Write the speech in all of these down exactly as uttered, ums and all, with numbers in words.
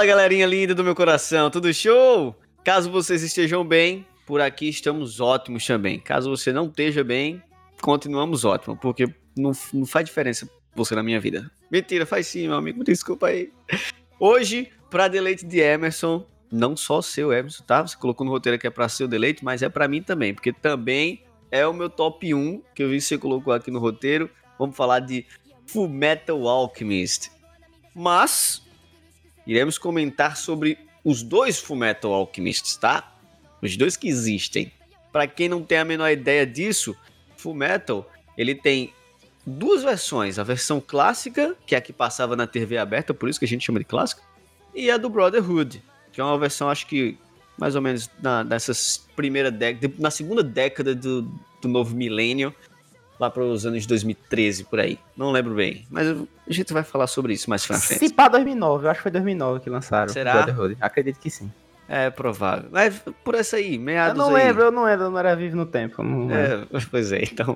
Fala, galerinha linda do meu coração, tudo show? Caso vocês estejam bem, por aqui estamos ótimos também. Caso você não esteja bem, continuamos ótimos, porque não, não faz diferença você na minha vida. Mentira, faz sim, meu amigo, desculpa aí. Hoje, para deleite de Emerson, não só seu, Emerson, tá? Você colocou no roteiro que é para seu deleite, mas é para mim também, porque também é o meu top um, que eu vi que você colocou aqui no roteiro. Vamos falar de Fullmetal Alchemist. Mas iremos comentar sobre os dois Fullmetal Alchemists, tá? Os dois que existem. Para quem não tem a menor ideia disso, Fullmetal, ele tem duas versões. A versão clássica, que é a que passava na T V aberta, por isso que a gente chama de clássica, e a do Brotherhood, que é uma versão, acho que mais ou menos na, nessas primeira década, na segunda década do, do novo milênio, lá para os anos dois mil e treze, por aí. Não lembro bem, mas a gente vai falar sobre isso mais pra frente. Se pá dois mil e nove, eu acho que foi dois mil e nove que lançaram. Será? Acredito que sim. É provável. Mas por essa aí, meados aí. Eu não aí. lembro, eu não lembro, eu não era vivo no tempo. Não é, pois é, então.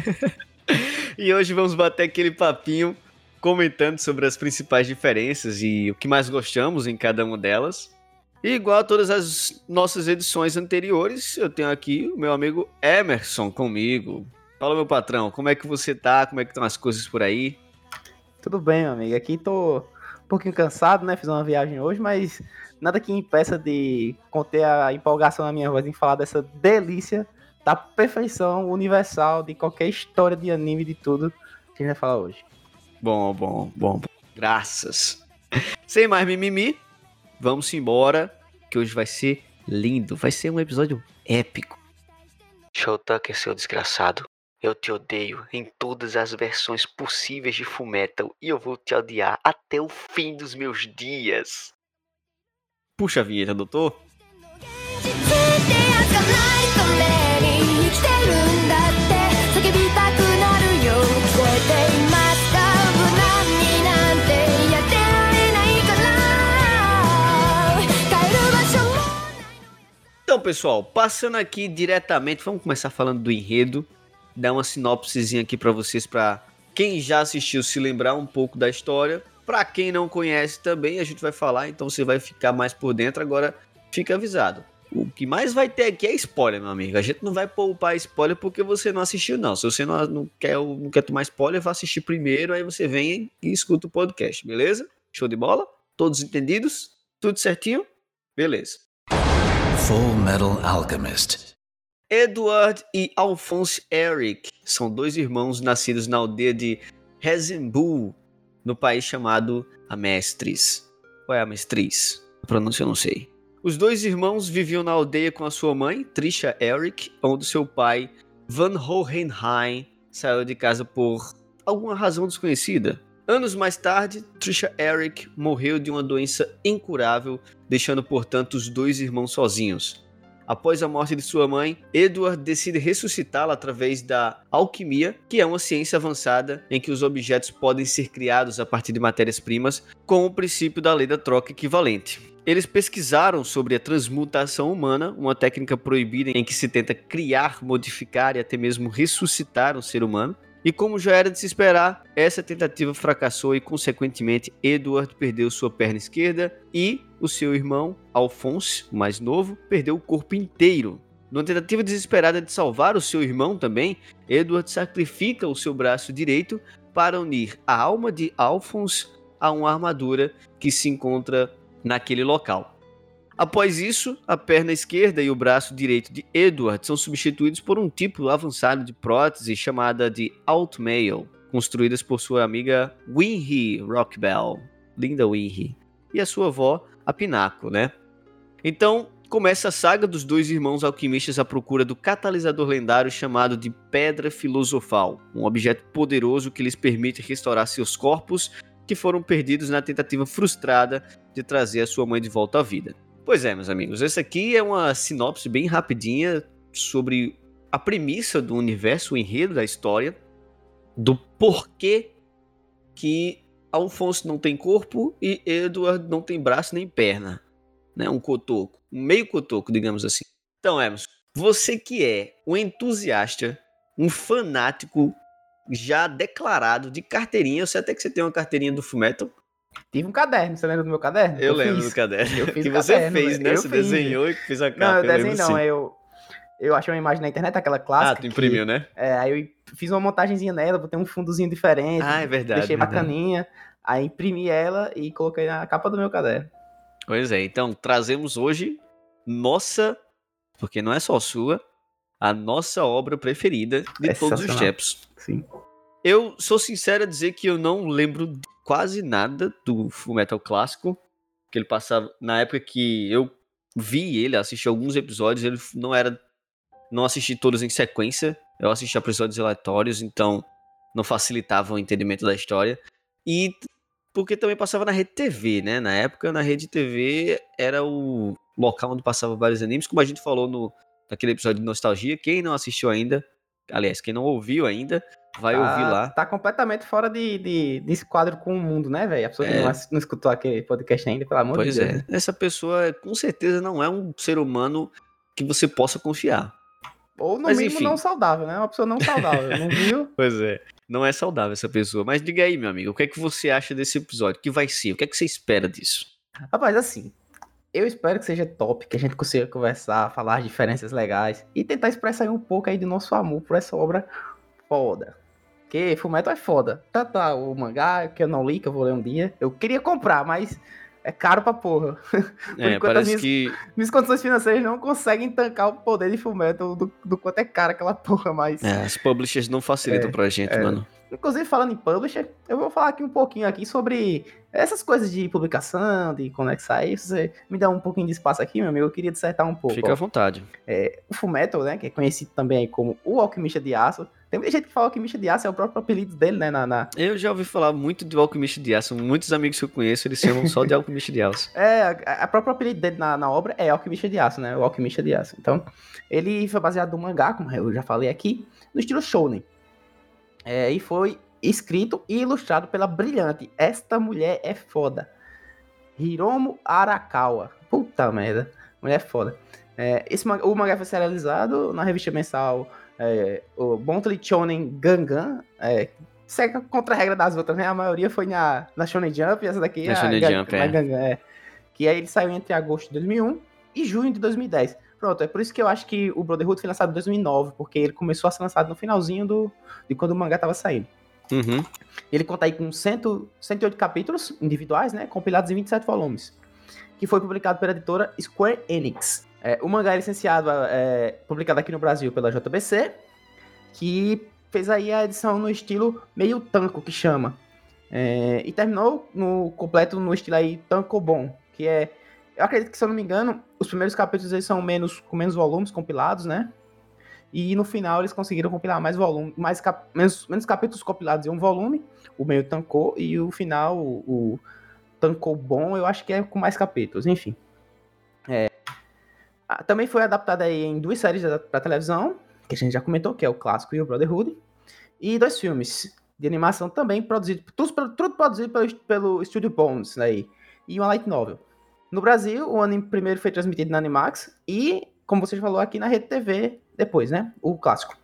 E hoje vamos bater aquele papinho comentando sobre as principais diferenças e o que mais gostamos em cada uma delas. E igual a todas as nossas edições anteriores, eu tenho aqui o meu amigo Emerson comigo. Fala, meu patrão, como é que você tá? Como é que estão as coisas por aí? Tudo bem, meu amigo. Aqui tô um pouquinho cansado, né? Fiz uma viagem hoje, mas nada que impeça de conter a empolgação na minha voz em falar dessa delícia da perfeição universal de qualquer história de anime, de tudo que a gente vai falar hoje. Bom, bom, bom. Graças. Sem mais mimimi, vamos embora, que hoje vai ser lindo. Vai ser um episódio épico. Shotaka, seu desgraçado. Eu te odeio em todas as versões possíveis de Fullmetal e eu vou te odiar até o fim dos meus dias. Puxa a vinheta, doutor. Então, pessoal, passando aqui diretamente, vamos começar falando do enredo. Dar uma sinopsezinha aqui para vocês, para quem já assistiu se lembrar um pouco da história. Para quem não conhece também, a gente vai falar, então você vai ficar mais por dentro. Agora, fica avisado. O que mais vai ter aqui é spoiler, meu amigo. A gente não vai poupar spoiler porque você não assistiu, não. Se você não, não, quer, não quer tomar spoiler, vá assistir primeiro, aí você vem e escuta o podcast, beleza? Show de bola? Todos entendidos? Tudo certinho? Beleza. Fullmetal Alchemist. Edward e Alphonse Eric são dois irmãos nascidos na aldeia de Hezenbu, no país chamado Amestris. Qual é Amestris? A pronúncia eu não sei. Os dois irmãos viviam na aldeia com a sua mãe, Trisha Eric, onde seu pai, Van Hohenheim, saiu de casa por alguma razão desconhecida. Anos mais tarde, Trisha Eric morreu de uma doença incurável, deixando, portanto, os dois irmãos sozinhos. Após a morte de sua mãe, Edward decide ressuscitá-la através da alquimia, que é uma ciência avançada em que os objetos podem ser criados a partir de matérias-primas com o princípio da lei da troca equivalente. Eles pesquisaram sobre a transmutação humana, uma técnica proibida em que se tenta criar, modificar e até mesmo ressuscitar um ser humano. E como já era de se esperar, essa tentativa fracassou e, consequentemente, Edward perdeu sua perna esquerda e o seu irmão, Alphonse, o mais novo, perdeu o corpo inteiro. Numa tentativa desesperada de salvar o seu irmão também, Edward sacrifica o seu braço direito para unir a alma de Alphonse a uma armadura que se encontra naquele local. Após isso, a perna esquerda e o braço direito de Edward são substituídos por um tipo avançado de prótese chamada de Altmail, construídas por sua amiga Winry Rockbell, linda Winry, e a sua avó, a Pinnacle, né? Então, começa a saga dos dois irmãos alquimistas à procura do catalisador lendário chamado de Pedra Filosofal, um objeto poderoso que lhes permite restaurar seus corpos que foram perdidos na tentativa frustrada de trazer a sua mãe de volta à vida. Pois é, meus amigos, essa aqui é uma sinopse bem rapidinha sobre a premissa do universo, o enredo da história, do porquê que Alphonse não tem corpo e Edward não tem braço nem perna, né? Um cotoco, um meio cotoco, digamos assim. Então, Emerson, você que é um entusiasta, um fanático já declarado de carteirinha, eu sei até que você tem uma carteirinha do Fullmetal, Tive um caderno, você lembra do meu caderno? Eu, eu lembro fiz. do caderno. Eu fiz que o você caderno, fez, né? eu Você fiz. desenhou e fez a capa. Não, eu eu desenhei não, sim. eu, eu achei uma imagem na internet, aquela clássica. Ah, tu imprimiu, que, né? É, aí eu fiz uma montagenzinha nela, botei um fundozinho diferente. Ah, é verdade. Deixei verdade. bacaninha, aí imprimi ela e coloquei na capa do meu caderno. Pois é, então trazemos hoje nossa, porque não é só sua, a nossa obra preferida de É todos os sensacional. tempos. Sim. Eu sou sincero a dizer que eu não lembro de quase nada do Fullmetal clássico, que ele passava na época que eu vi ele, assisti alguns episódios, ele não era, não assisti todos em sequência, eu assisti episódios aleatórios, então não facilitava o entendimento da história, e porque também passava na Rede T V, né, na época na Rede T V era o local onde passava vários animes, como a gente falou no, naquele episódio de Nostalgia, quem não assistiu ainda, aliás, quem não ouviu ainda, vai tá, ouvir lá. Tá completamente fora de, de, desse quadro com o mundo, né, velho? A pessoa que É. não, não escutou aquele podcast ainda, pelo amor Pois de Deus. é, Né? essa pessoa com certeza não é um ser humano que você possa confiar. Ou no Mas, mínimo enfim. não saudável, né? Uma pessoa não saudável, não viu? Pois é, não é saudável essa pessoa. Mas diga aí, meu amigo, o que é que você acha desse episódio? O que vai ser? O que é que você espera disso? Rapaz, assim, eu espero que seja top, que a gente consiga conversar, falar as diferenças legais e tentar expressar um pouco aí do nosso amor por essa obra foda. Porque Fullmetal é foda. Tanto o mangá, que eu não li, que eu vou ler um dia. Eu queria comprar, mas é caro pra porra. Por É, enquanto, parece as minhas, que... minhas condições financeiras não conseguem tancar o poder de Fullmetal do, do quanto é caro aquela porra, mas... É, as publishers não facilitam É, pra gente, é. mano. Inclusive, falando em publisher, eu vou falar aqui um pouquinho aqui sobre essas coisas de publicação, de quando é que sai. Se você me dá um pouquinho de espaço aqui, meu amigo, eu queria dissertar um pouco. Fica ó. à vontade. É, o Fullmetal, né, que é conhecido também aí como o Alquimista de Aço. Tem muita gente que fala Alquimista de Aço, é o próprio apelido dele, né, na... na... Eu já ouvi falar muito de Alquimista de Aço. Muitos amigos que eu conheço, eles chamam só de Alquimista de Aço. É, a, a própria apelido dele na, na obra é Alquimista de Aço, né, o Alquimista de Aço. Então, ele foi baseado no mangá, como eu já falei aqui, no estilo shounen. É, e foi escrito e ilustrado pela brilhante, esta mulher é foda, Hiromu Arakawa. Puta merda, mulher foda. É, esse, o mangá foi serializado na revista mensal é, o Monthly Shonen Gangan, é, segue contra a regra das outras, né? A maioria foi na, na Shonen Jump, e essa daqui Na é Shonen a Jump, na é. Gangan, é. Que aí ele saiu entre agosto de dois mil e um e junho de dois mil e dez. Pronto, é por isso que eu acho que o Brotherhood foi lançado em dois mil e nove, porque ele começou a ser lançado no finalzinho do, de quando o mangá tava saindo. Uhum. Ele conta aí com cento, cento e oito capítulos individuais, né, compilados em vinte e sete volumes, que foi publicado pela editora Square Enix. É, o mangá é licenciado, é, publicado aqui no Brasil pela J B C, que fez aí a edição no estilo meio tanco, que chama. É, e terminou no completo no estilo aí tankobon, que é... Eu acredito que, se eu não me engano, os primeiros capítulos eles são menos, com menos volumes compilados, né? E no final eles conseguiram compilar mais volumes, mais cap, menos, menos capítulos compilados em um volume, o meio tancou, e o final, o, o tankobon, eu acho que é com mais capítulos, enfim. É, também foi adaptado aí em duas séries para televisão, que a gente já comentou, que é o Clássico e o Brotherhood, e dois filmes de animação também produzidos, tudo, tudo produzido pelo, pelo Studio Bones, aí, e uma light novel. No Brasil, o anime primeiro foi transmitido na Animax e, como você já falou, aqui na Rede T V depois, né? O clássico.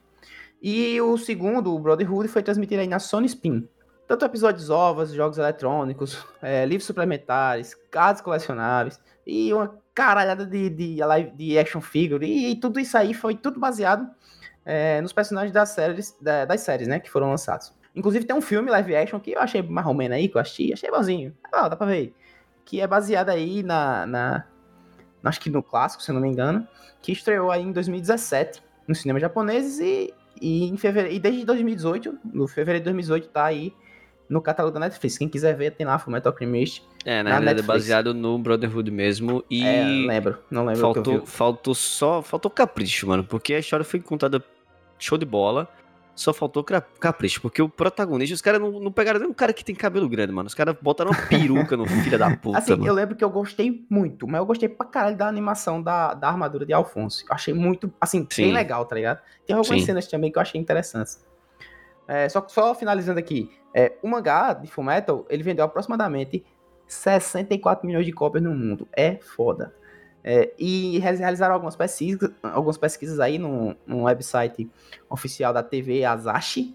E o segundo, o Brotherhood, foi transmitido aí na Sony Spin. Tanto episódios ovos, jogos eletrônicos, é, livros suplementares, cards colecionáveis e uma caralhada de, de, de action figure. E, e tudo isso aí foi tudo baseado é, nos personagens das séries, da, das séries, né? Que foram lançados. Inclusive tem um filme live action que eu achei mais ou menos aí, que eu achei, achei bonzinho. Ah, dá pra ver. Que é baseado aí na, na... Acho que no clássico, se eu não me engano. Que estreou aí em dois mil e dezessete nos cinemas japoneses e, e, em fevereiro, e desde dois mil e dezoito, no fevereiro de dois mil e dezoito, tá aí no catálogo da Netflix. Quem quiser ver, tem lá Fullmetal Alchemist. É, na, na verdade é Netflix. baseado no Brotherhood mesmo. E é, lembro, não lembro faltou, o que eu vi. faltou só, faltou capricho, mano, porque a história foi contada show de bola. Só faltou capricho, porque o protagonista, os caras não, não pegaram nem um cara que tem cabelo grande, mano. Os caras botaram uma peruca no filho da puta, assim, mano. eu lembro que eu gostei muito, mas eu gostei pra caralho da animação da, da armadura de Alphonse. Eu achei muito, assim, Sim. bem legal, tá ligado? Tem algumas Sim. cenas também que eu achei interessantes. É, só, só finalizando aqui, é, o mangá de Fullmetal, ele vendeu aproximadamente sessenta e quatro milhões de cópias no mundo. É foda. É, e realizaram algumas pesquisas, algumas pesquisas aí no, no website oficial da T V Asahi,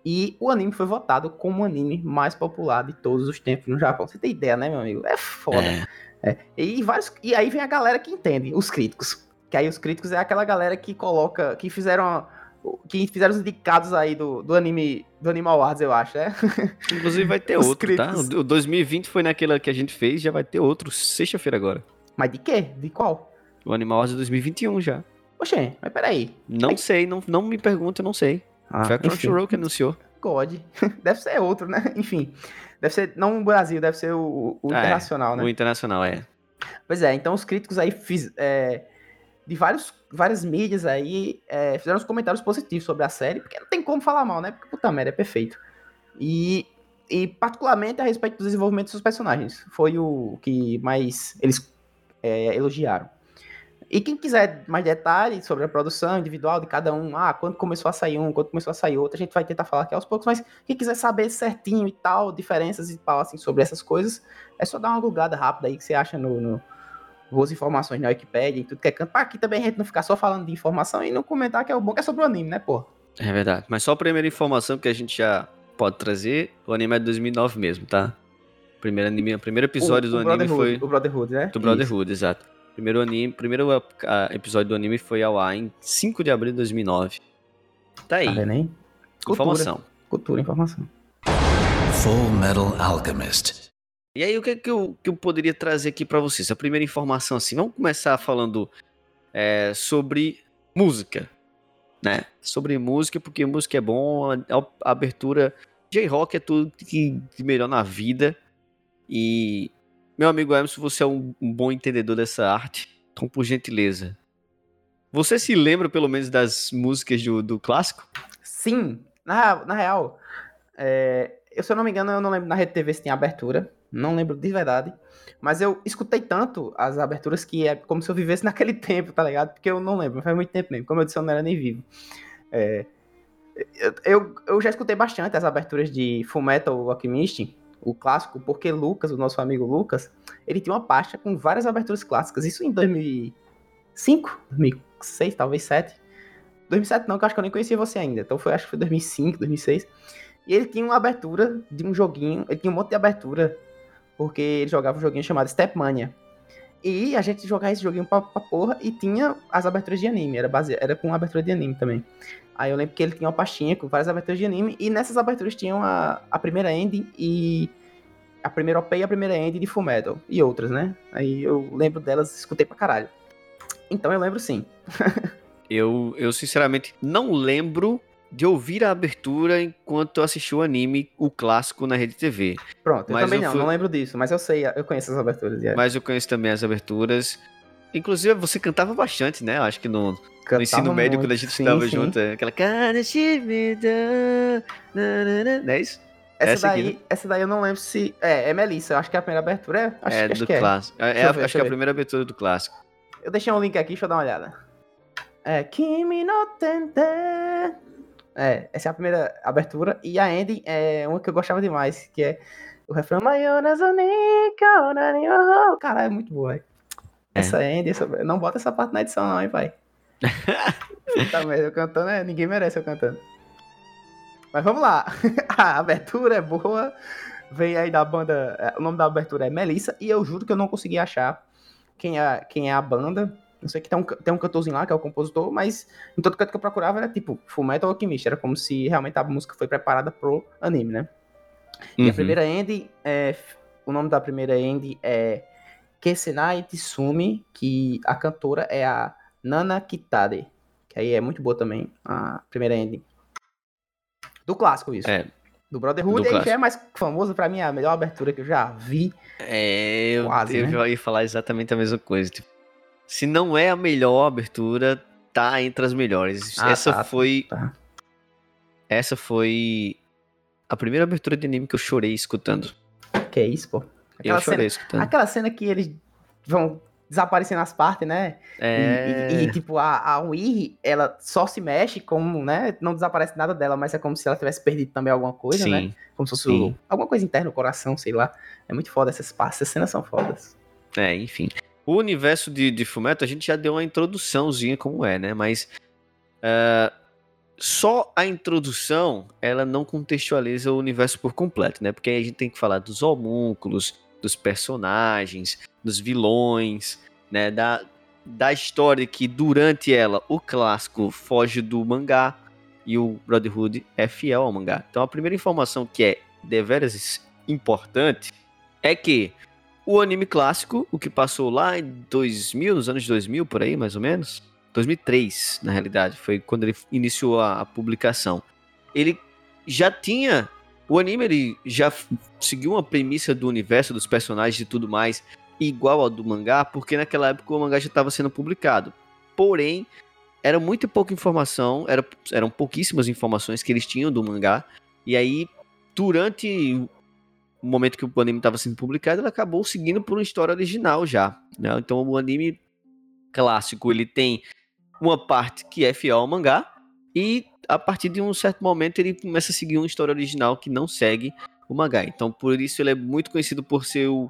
E o anime foi votado como o anime mais popular de todos os tempos no Japão. Você tem ideia, né, meu amigo? É foda. É. É. E, vários, e aí vem a galera que entende, os críticos. Que aí os críticos é aquela galera que coloca, que fizeram, que fizeram os indicados aí do, do anime, do Anime Awards, eu acho, né? Inclusive vai ter Os outro, críticos. tá? O dois mil e vinte foi naquela que a gente fez, já vai ter outro, sexta-feira agora. Mas de quê? De qual? O Animal Awards dois mil e vinte e um já. Oxê, mas peraí. Não Ai. sei, não, não me pergunta, eu não sei. Ah, Foi a enfim. Crunchyroll que anunciou. God. Deve ser outro, né? Enfim. Deve ser, não o Brasil, deve ser o, o Ah, internacional, é, né? O internacional, é. Pois é, então os críticos aí fiz, é, de vários, várias mídias aí é, fizeram os comentários positivos sobre a série, porque não tem como falar mal, né? Porque puta merda, é perfeito. E, e particularmente a respeito do desenvolvimento dos seus personagens. Foi o que mais eles é, elogiaram. E quem quiser mais detalhes sobre a produção individual de cada um, ah, quando começou a sair um, quando começou a sair outro, a gente vai tentar falar aqui aos poucos, mas quem quiser saber certinho e tal, diferenças e tal, assim, sobre essas coisas, é só dar uma googada rápida aí que você acha no, no boas informações na Wikipedia e tudo que é canto, pra aqui também a gente não ficar só falando de informação e não comentar que é o bom que é sobre o anime, né, pô? É verdade. Mas só a primeira informação que a gente já pode trazer, o anime é de dois mil e nove mesmo, tá? Primeiro anime, o primeiro episódio o, do o anime Brotherhood, foi... O Brotherhood, né? Do Brotherhood, Isso. exato. Primeiro, anime, primeiro uh, episódio do anime foi ao ar em cinco de abril de dois mil e nove. Tá aí. Tá vendo aí? Informação. Cultura, cultura, informação. Full Metal Alchemist. E aí, o que, é que, eu, que eu poderia trazer aqui pra vocês? A primeira informação, assim, vamos começar falando é, sobre música, né? Sobre música, porque música é bom, a, a abertura... J-Rock é tudo que de melhor na vida. E, meu amigo Emerson, você é um, um bom entendedor dessa arte, então, por gentileza, você se lembra, pelo menos, das músicas do, do clássico? Sim, na, na real, é, eu, se eu não me engano, eu não lembro na Rede T V se tem abertura, não lembro de verdade, mas eu escutei tanto as aberturas que é como se eu vivesse naquele tempo, tá ligado? Porque eu não lembro, faz muito tempo mesmo, como eu disse, eu não era nem vivo. É, eu, eu já escutei bastante as aberturas de Fullmetal Alchemist, o clássico, porque Lucas, o nosso amigo Lucas, ele tinha uma pasta com várias aberturas clássicas, isso em dois mil e cinco, dois mil e seis, talvez dois mil e sete. dois mil e sete não, que eu acho que eu nem conhecia você ainda. Então foi, acho que foi dois mil e cinco, dois mil e seis. E ele tinha uma abertura de um joguinho, ele tinha um monte de abertura, porque ele jogava um joguinho chamado Stepmania. E a gente jogava esse joguinho pra, pra porra e tinha as aberturas de anime, era, base... era com abertura de anime também. Aí eu lembro que ele tinha uma pastinha com várias aberturas de anime, e nessas aberturas tinham a, a primeira ending e a primeira O P e a primeira ending de Fullmetal, e outras, né? Aí eu lembro delas, escutei pra caralho. Então eu lembro sim. eu, eu sinceramente não lembro de ouvir a abertura enquanto eu assisti o anime, o clássico, na Rede T V. Pronto, eu mas também eu não, fui... não lembro disso, mas eu sei, eu conheço as aberturas. Yeah. Mas eu conheço também as aberturas. Inclusive, você cantava bastante, né? Acho que no, no ensino médio, muito, quando a gente sim, estava sim. junto, aquela... Não é isso? Essa, essa daí, aqui, né? essa daí eu não lembro se... É, é Melissa, eu acho que é a primeira abertura. É, acho, é acho do que clássico. É, é, ver, acho que é a primeira abertura do clássico. Eu deixei um link aqui, deixa eu dar uma olhada. É, Kimi no Tente... É, essa é a primeira abertura. E a ending é uma que eu gostava demais, que é o refrão... Cara, é muito boa, velho. É. Essa ending, essa... não bota essa parte na edição não, hein, pai. Tá merda, eu cantando, né? Ninguém merece eu cantando. Mas vamos lá. A abertura é boa. Vem aí da banda... O nome da abertura é Melissa. E eu juro que eu não consegui achar quem é, quem é a banda. Não sei que tem um, tem um cantorzinho lá, que é o compositor. Mas em todo canto que eu procurava era tipo Fullmetal Alchemist. Era como se realmente a música foi preparada pro anime, né? Uhum. E a primeira ending... É, o nome da primeira ending é Kesenai Tsumi. Que a cantora é a Nana Kitade. Que aí é muito boa também. A primeira ending. Do clássico, isso. É. Do Brotherhood, do aí clássico. Já é mais famoso, pra mim, é a melhor abertura que eu já vi. É, eu, Quase, eu né? ia falar exatamente a mesma coisa. Tipo, se não é a melhor abertura, tá entre as melhores. Ah, essa tá, foi... Tá. Essa foi a primeira abertura de anime que eu chorei escutando. Que é isso, pô? Aquela eu chorei cena, escutando. Aquela cena que eles vão... desaparecendo as partes, né? É... E, e, e tipo, a, a Wii, ela só se mexe como, né? Não desaparece nada dela, mas é como se ela tivesse perdido também alguma coisa, sim, né? Como se fosse o, alguma coisa interna, o coração, sei lá. É muito foda essas partes, essas cenas são fodas. É, enfim. O universo de, de Fullmetal, a gente já deu uma introduçãozinha como é, né? Mas uh, só a introdução, ela não contextualiza o universo por completo, né? Porque aí a gente tem que falar dos homúnculos, dos personagens, dos vilões, né? Da, da história que durante ela o clássico foge do mangá e o Brotherhood é fiel ao mangá. Então a primeira informação que é deveras importante é que o anime clássico, o que passou lá em dois mil, nos anos dois mil, por aí mais ou menos, dois mil e três na realidade, foi quando ele iniciou a, a publicação. Ele já tinha, o anime ele já f- seguiu uma premissa do universo, dos personagens e tudo mais, igual ao do mangá, porque naquela época o mangá já estava sendo publicado. Porém, era muito pouca informação, era, eram pouquíssimas informações que eles tinham do mangá, e aí, durante o momento que o anime estava sendo publicado, ele acabou seguindo por uma história original já, né? Então o anime clássico, ele tem uma parte que é fiel ao mangá, e a partir de um certo momento ele começa a seguir uma história original que não segue o mangá. Então por isso ele é muito conhecido por ser o,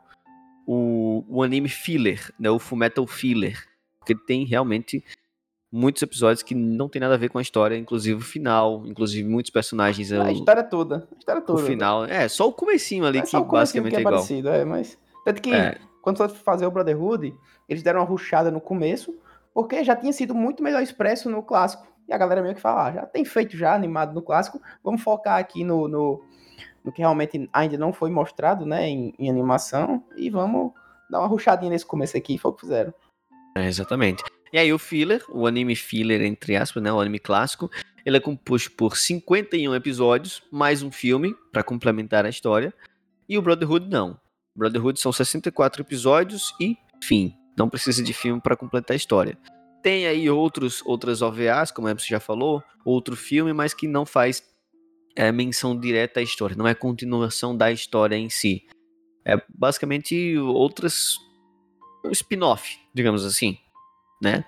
o, o anime filler, né? O Fullmetal Filler, porque ele tem realmente muitos episódios que não tem nada a ver com a história, inclusive o final, inclusive muitos personagens. A O, história toda. A história o toda. final, é, só o comecinho ali É que só o comecinho que basicamente é é igual. parecido, é, mas... Tanto que, É. quando foi fazer o Brotherhood, eles deram uma rushada no começo, porque já tinha sido muito melhor expresso no clássico. E a galera meio que fala, ah, já tem feito já, animado no clássico, vamos focar aqui no, no, no que realmente ainda não foi mostrado, né, em, em animação, e vamos dar uma rushadinha nesse começo aqui, foi o que fizeram. É, exatamente. E aí o filler, o anime filler, entre aspas, né, o anime clássico, ele é composto por cinquenta e um episódios, mais um filme para complementar a história, e o Brotherhood não. O Brotherhood são sessenta e quatro episódios e fim. Não precisa de filme para completar a história. Tem aí outros, outras O V As, como você já falou, outro filme, mas que não faz é, menção direta à história, não é continuação da história em si. É basicamente outras... um spin-off, digamos assim, né?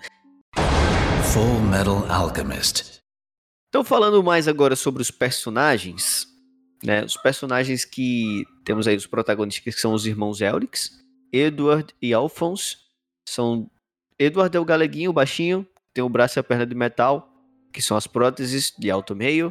Full Metal Alchemist. Então, falando mais agora sobre os personagens, né? Os personagens que temos aí, os protagonistas, que são os irmãos Elrics, Edward e Alphonse. São... Edward é o galeguinho, o baixinho, tem o braço e a perna de metal, que são as próteses de alto meio.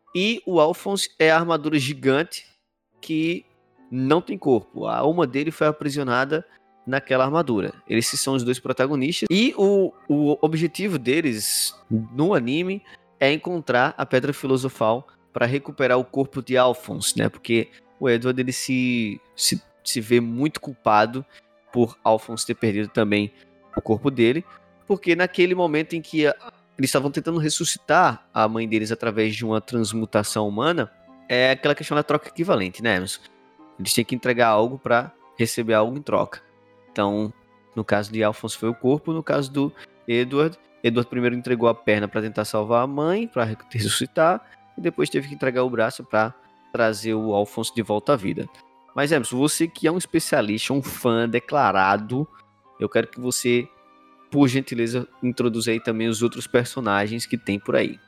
E o Alphonse é a armadura gigante, que não tem corpo. A alma dele foi aprisionada naquela armadura. Esses são os dois protagonistas. E o, o objetivo deles no anime é encontrar a Pedra Filosofal para recuperar o corpo de Alphonse, né? Porque o Edward ele se, se, se vê muito culpado por Alphonse ter perdido também o corpo dele, porque naquele momento em que a, eles estavam tentando ressuscitar a mãe deles através de uma transmutação humana, é aquela questão da troca equivalente, né, Emerson? Eles têm que entregar algo para receber algo em troca. Então, no caso de Alphonse foi o corpo, no caso do Edward, Edward primeiro entregou a perna para tentar salvar a mãe, para ressuscitar, e depois teve que entregar o braço para trazer o Alphonse de volta à vida. Mas, Emerson, você que é um especialista, um fã declarado, eu quero que você, por gentileza, introduza aí também os outros personagens que tem por aí.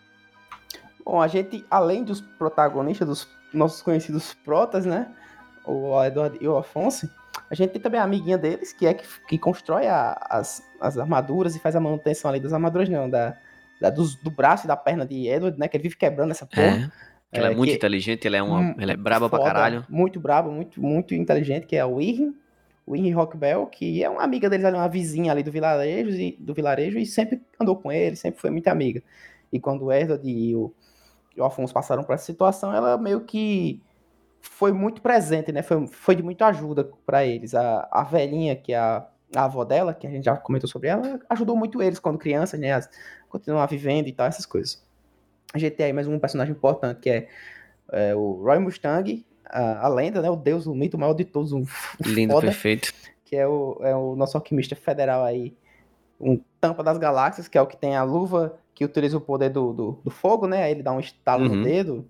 Bom, a gente, além dos protagonistas, dos nossos conhecidos protas, né? O Edward e o Alphonse, a gente tem também a amiguinha deles, que é que, que constrói a, as, as armaduras e faz a manutenção ali das armaduras, não, da, da, dos, do braço e da perna de Edward, né? Que ele vive quebrando essa porra. É, ela é, é muito que, inteligente, ela é, uma, hum, ela é braba foda, pra caralho. Muito braba, muito, muito inteligente, que é o Irrin, o Irrin Rockbell, que é uma amiga deles ali, uma vizinha ali do vilarejo, e, do vilarejo, e sempre andou com ele, sempre foi muito amiga. E quando o Edward e o, e o Alphonse passaram por essa situação, ela meio que foi muito presente, né? Foi, foi de muita ajuda para eles. A, a velhinha, que é a, a avó dela, que a gente já comentou sobre ela, ajudou muito eles quando crianças, né? As, continuar vivendo e tal, essas coisas. A gente tem aí mais um personagem importante, que é, é o Roy Mustang, a, a lenda, né? O deus, o mito maior de todos, um lindo, foda, perfeito. Que é o, é o nosso alquimista federal aí, um tampa das galáxias, que é o que tem a luva que utiliza o poder do, do, do fogo, né? Aí ele dá um estalo uhum. no dedo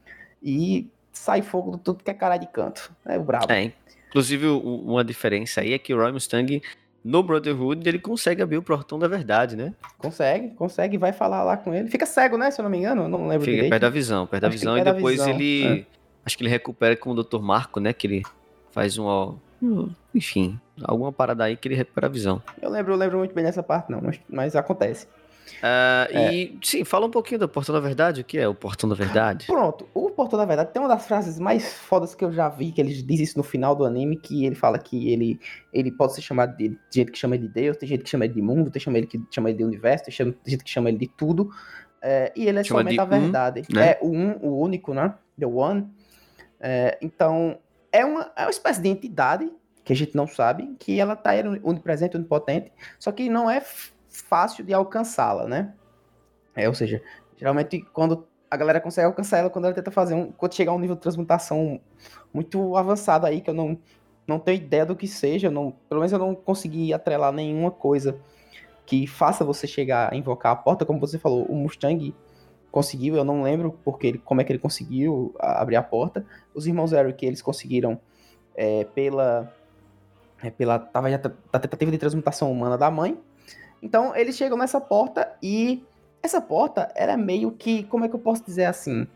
e sai fogo de tudo que é cara de canto. É o brabo. É, inclusive uma diferença aí é que o Roy Mustang no Brotherhood ele consegue abrir o portão da verdade, né? Consegue, consegue, vai falar lá com ele. Fica cego, né? Se eu não me engano, eu não lembro Fica direito. perto da visão, perto da acho visão e depois visão. ele... É. Acho que ele recupera com o doutor Marco, né? Que ele faz um... Enfim, alguma parada aí que ele recupera a visão. Eu lembro, eu lembro muito bem dessa parte, não, mas, mas acontece. Uh, é. E, sim, fala um pouquinho do Portão da Verdade. O que é o Portão da Verdade? Pronto, o Portão da Verdade tem uma das frases mais fodas que eu já vi, que ele diz isso no final do anime, que ele fala que ele, ele pode ser chamado de... Tem gente que chama ele de Deus, tem gente que chama ele de mundo, tem gente que chama ele de universo, tem gente que chama ele de tudo. É, e ele é chama somente a verdade. Um, né? É o um, o único, né? The One. É, então, é uma, é uma espécie de entidade que a gente não sabe, que ela tá onipresente, onipotente, só que não é f- fácil de alcançá-la, né? É, ou seja, geralmente quando a galera consegue alcançar ela, quando ela tenta fazer um... Quando chegar a um nível de transmutação muito avançado aí, que eu não, não tenho ideia do que seja, não, pelo menos eu não consegui atrelar nenhuma coisa que faça você chegar a invocar a porta, como você falou, o Mustang conseguiu, eu não lembro porque ele, como é que ele conseguiu abrir a porta. Os irmãos Eric, eles conseguiram é, pela... É, pela tava já da tentativa de transmutação humana da mãe. Então, eles chegam nessa porta e essa porta, ela é meio que, como é que eu posso dizer assim?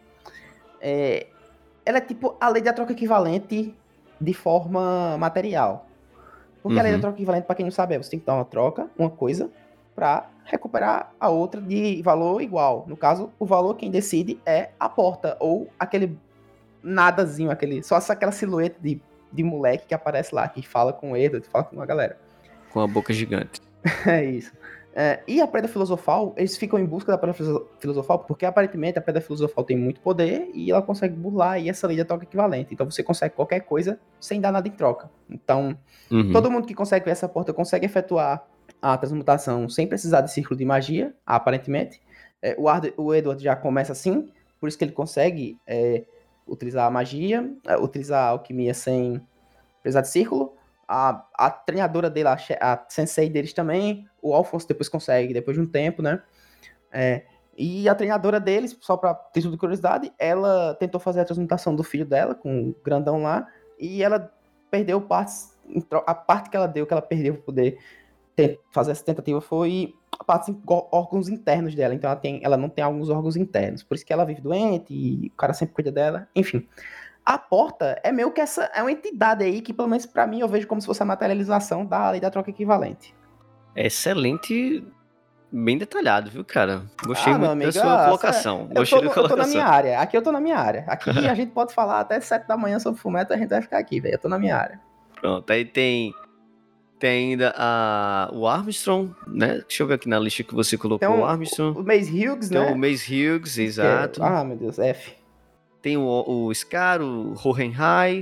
É, ela é tipo a lei da troca equivalente de forma material. Porque uhum. a lei da troca equivalente, pra quem não sabe, é você tem que dar uma troca, uma coisa, pra recuperar a outra de valor igual. No caso, o valor quem decide é a porta, ou aquele nadazinho, aquele, só aquela silhueta de, de moleque que aparece lá, que fala com o Edward, que fala com a galera. Com a boca gigante. É isso. É, e a Pedra Filosofal, eles ficam em busca da Pedra Filosofal, porque aparentemente a Pedra Filosofal tem muito poder e ela consegue burlar aí essa lei da troca equivalente. Então você consegue qualquer coisa sem dar nada em troca. Então, uhum. todo mundo que consegue ver essa porta consegue efetuar a transmutação sem precisar de círculo de magia, aparentemente. É, o, Ard- o Edward já começa assim, por isso que ele consegue é, utilizar a magia, é, utilizar a alquimia sem precisar de círculo. A, a treinadora dele, a, a sensei deles também, o Alphonse depois consegue, depois de um tempo, né? É, e a treinadora deles, só pra título de curiosidade, ela tentou fazer a transmutação do filho dela, com o grandão lá, e ela perdeu partes, a parte que ela deu, que ela perdeu pra poder ter, fazer essa tentativa foi partes, órgãos internos dela, então ela, tem, ela não tem alguns órgãos internos, por isso que ela vive doente, e o cara sempre cuida dela, enfim. A porta é meio que essa, é uma entidade aí que, pelo menos pra mim, eu vejo como se fosse a materialização da lei da troca equivalente. Excelente, bem detalhado, viu, cara? Gostei ah, muito amigo, da sua ah, colocação. Eu Gostei tô, da colocação. Eu tô na minha área, aqui eu tô na minha área. Aqui a gente pode falar até sete da manhã sobre Fullmetal, a gente vai ficar aqui, velho. Eu tô na minha área. Pronto, aí tem, tem ainda a, o Armstrong, né? Deixa eu ver aqui na lista que você colocou um, o Armstrong. O Mace Hughes, tem né? Tem o Mace Hughes, exato. É, ah, meu Deus, F. Tem o, o Scar, o Hohenheim.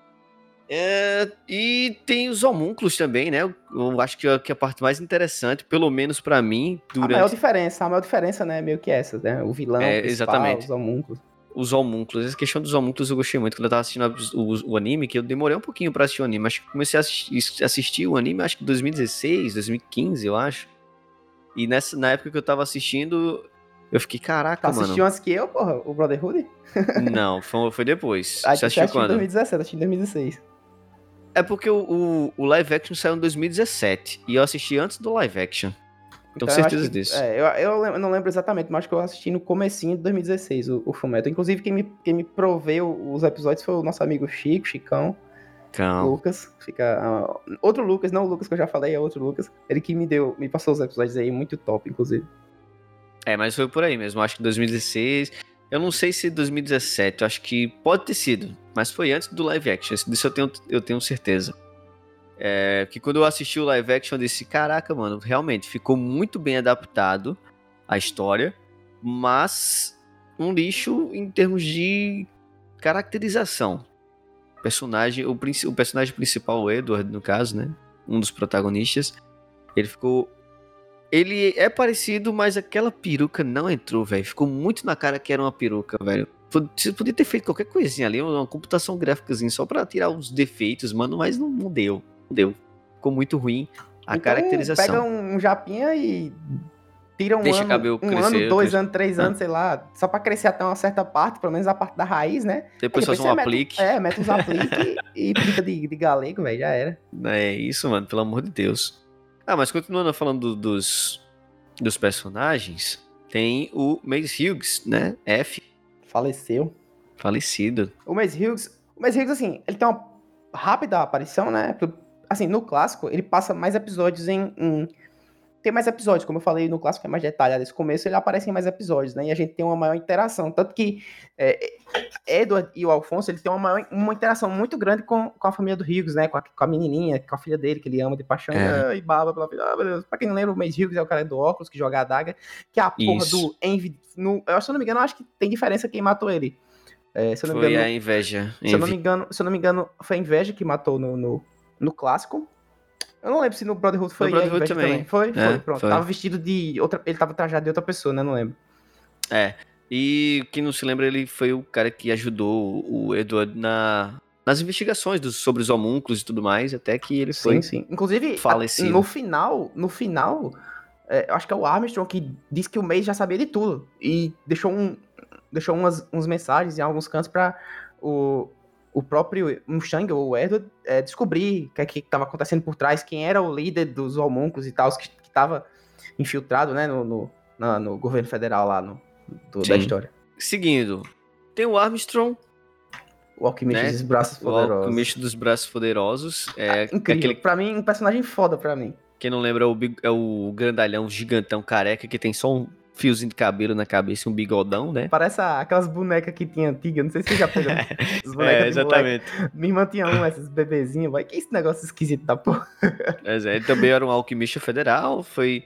É, e tem os homúnculos também, né? Eu, eu acho que é, que é a parte mais interessante, pelo menos pra mim, durante... A maior diferença, a maior diferença, né, meio que essa, né? O vilão, é, o principal, exatamente. Os homúnculos. Os homúnculos. Essa questão dos homúnculos eu gostei muito. Quando eu tava assistindo o, o, o anime, que eu demorei um pouquinho pra assistir o anime. Acho que comecei a assistir, assistir o anime, acho que em dois mil e dezesseis, dois mil e quinze, eu acho. E nessa, na época que eu tava assistindo... Eu fiquei, caraca, tá mano. Assistiu antes que eu, porra? O Brotherhood? Não, foi, foi depois. Ah, você assistiu quando? Em dois mil e dezessete, assisti em dois mil e dezesseis. É porque o, o, o live action saiu em dois mil e dezessete. E eu assisti antes do live action. Tenho então, certeza que, disso. É, eu, eu não lembro exatamente, mas acho que eu assisti no comecinho de dois mil e dezesseis, o, o Fullmetal. Inclusive, quem me, quem me proveu os episódios foi o nosso amigo Chico, Chicão. Calma. Lucas. Fica, uh, outro Lucas, não o Lucas que eu já falei, é outro Lucas. Ele que me deu, me passou os episódios aí, muito top, inclusive. É, mas foi por aí mesmo. Acho que dois mil e dezesseis. Eu não sei se dois mil e dezessete. Eu acho que pode ter sido. Mas foi antes do live action. Disso eu tenho, eu tenho certeza. É, que quando eu assisti o live action, eu disse: caraca, mano, realmente ficou muito bem adaptado a história. Mas um lixo em termos de caracterização. O personagem, o, o personagem principal, o Edward, no caso, né? Um dos protagonistas. Ele ficou... Ele é parecido, mas aquela peruca não entrou, velho. Ficou muito na cara que era uma peruca, velho. Você podia ter feito qualquer coisinha ali, uma computação gráficazinha só pra tirar os defeitos, mano, mas não, não deu. Não deu. Ficou muito ruim a então, caracterização. Pega um japinha e tira um Deixa ano, cabelo um crescer, ano, dois crescer. anos, três anos, ah. sei lá, só pra crescer até uma certa parte, pelo menos a parte da raiz, né? Depois, depois faz um aplique. Mete, é, mete uns apliques e pinta de, de galego, velho, já era. É isso, mano, pelo amor de Deus. Ah, mas continuando falando do, dos... dos personagens, tem o Mace Hughes, né? F. Faleceu. Falecido. O Mace Hughes, o Mace Hughes, assim, ele tem uma rápida aparição, né? Assim, no clássico, ele passa mais episódios em... em... tem mais episódios, como eu falei no clássico, é mais detalhado. Esse começo ele aparece em mais episódios, né? E a gente tem uma maior interação. Tanto que é, Edward e o Alfonso, eles têm uma, maior, uma interação muito grande com, com a família do Hughes, né? Com a, com a menininha, com a filha dele, que ele ama de paixão. É. E baba pela filha. Ah, meu Deus. Pra quem não lembra, o Mace Hughes é o cara do óculos, que joga a adaga. Que é a porra Isso. do Envy. No, eu, se eu não me engano, eu acho que tem diferença quem matou ele. É, se eu não me Foi engano, a inveja. se eu não me engano, se eu não me engano, foi a Inveja que matou no, no, no clássico. Eu não lembro se no Brotherhood foi No Brotherhood a Inveja também. também. Foi? É, foi, pronto. foi. Tava vestido de outra... Ele tava trajado de outra pessoa, né? Não lembro. É. E quem não se lembra, ele foi o cara que ajudou o Edward na, nas investigações dos, sobre os homúnculos e tudo mais, até que ele foi Sim, sim. Inclusive, falecido. a, no final, no final, é, eu acho que é o Armstrong que disse que o Mace já sabia de tudo. E deixou, um, deixou umas, umas mensagens em alguns cantos pra o, o próprio Mustang, ou o Edward, é, descobrir o que é que tava acontecendo por trás, quem era o líder dos homúnculos e tal, que, que tava infiltrado, né, no, no, na, no governo federal lá, no, do, da história. Seguindo, tem o Armstrong, O Alquimista né? dos Braços O Poderosos. Alquimista dos Braços Poderosos. É, Incrível. aquele, Pra mim, um personagem foda pra mim. quem não lembra, é o, big- é o grandalhão gigantão careca que tem só um fiozinho de cabelo na cabeça e um bigodão, né? Parece a- aquelas bonecas que tinha antiga, não sei se você já pegou. As bonecas É, de exatamente. moleque. Minha irmã tinha um, essas bebezinhas, vai. Que esse negócio esquisito da porra. Mas é, ele também era um alquimista federal, foi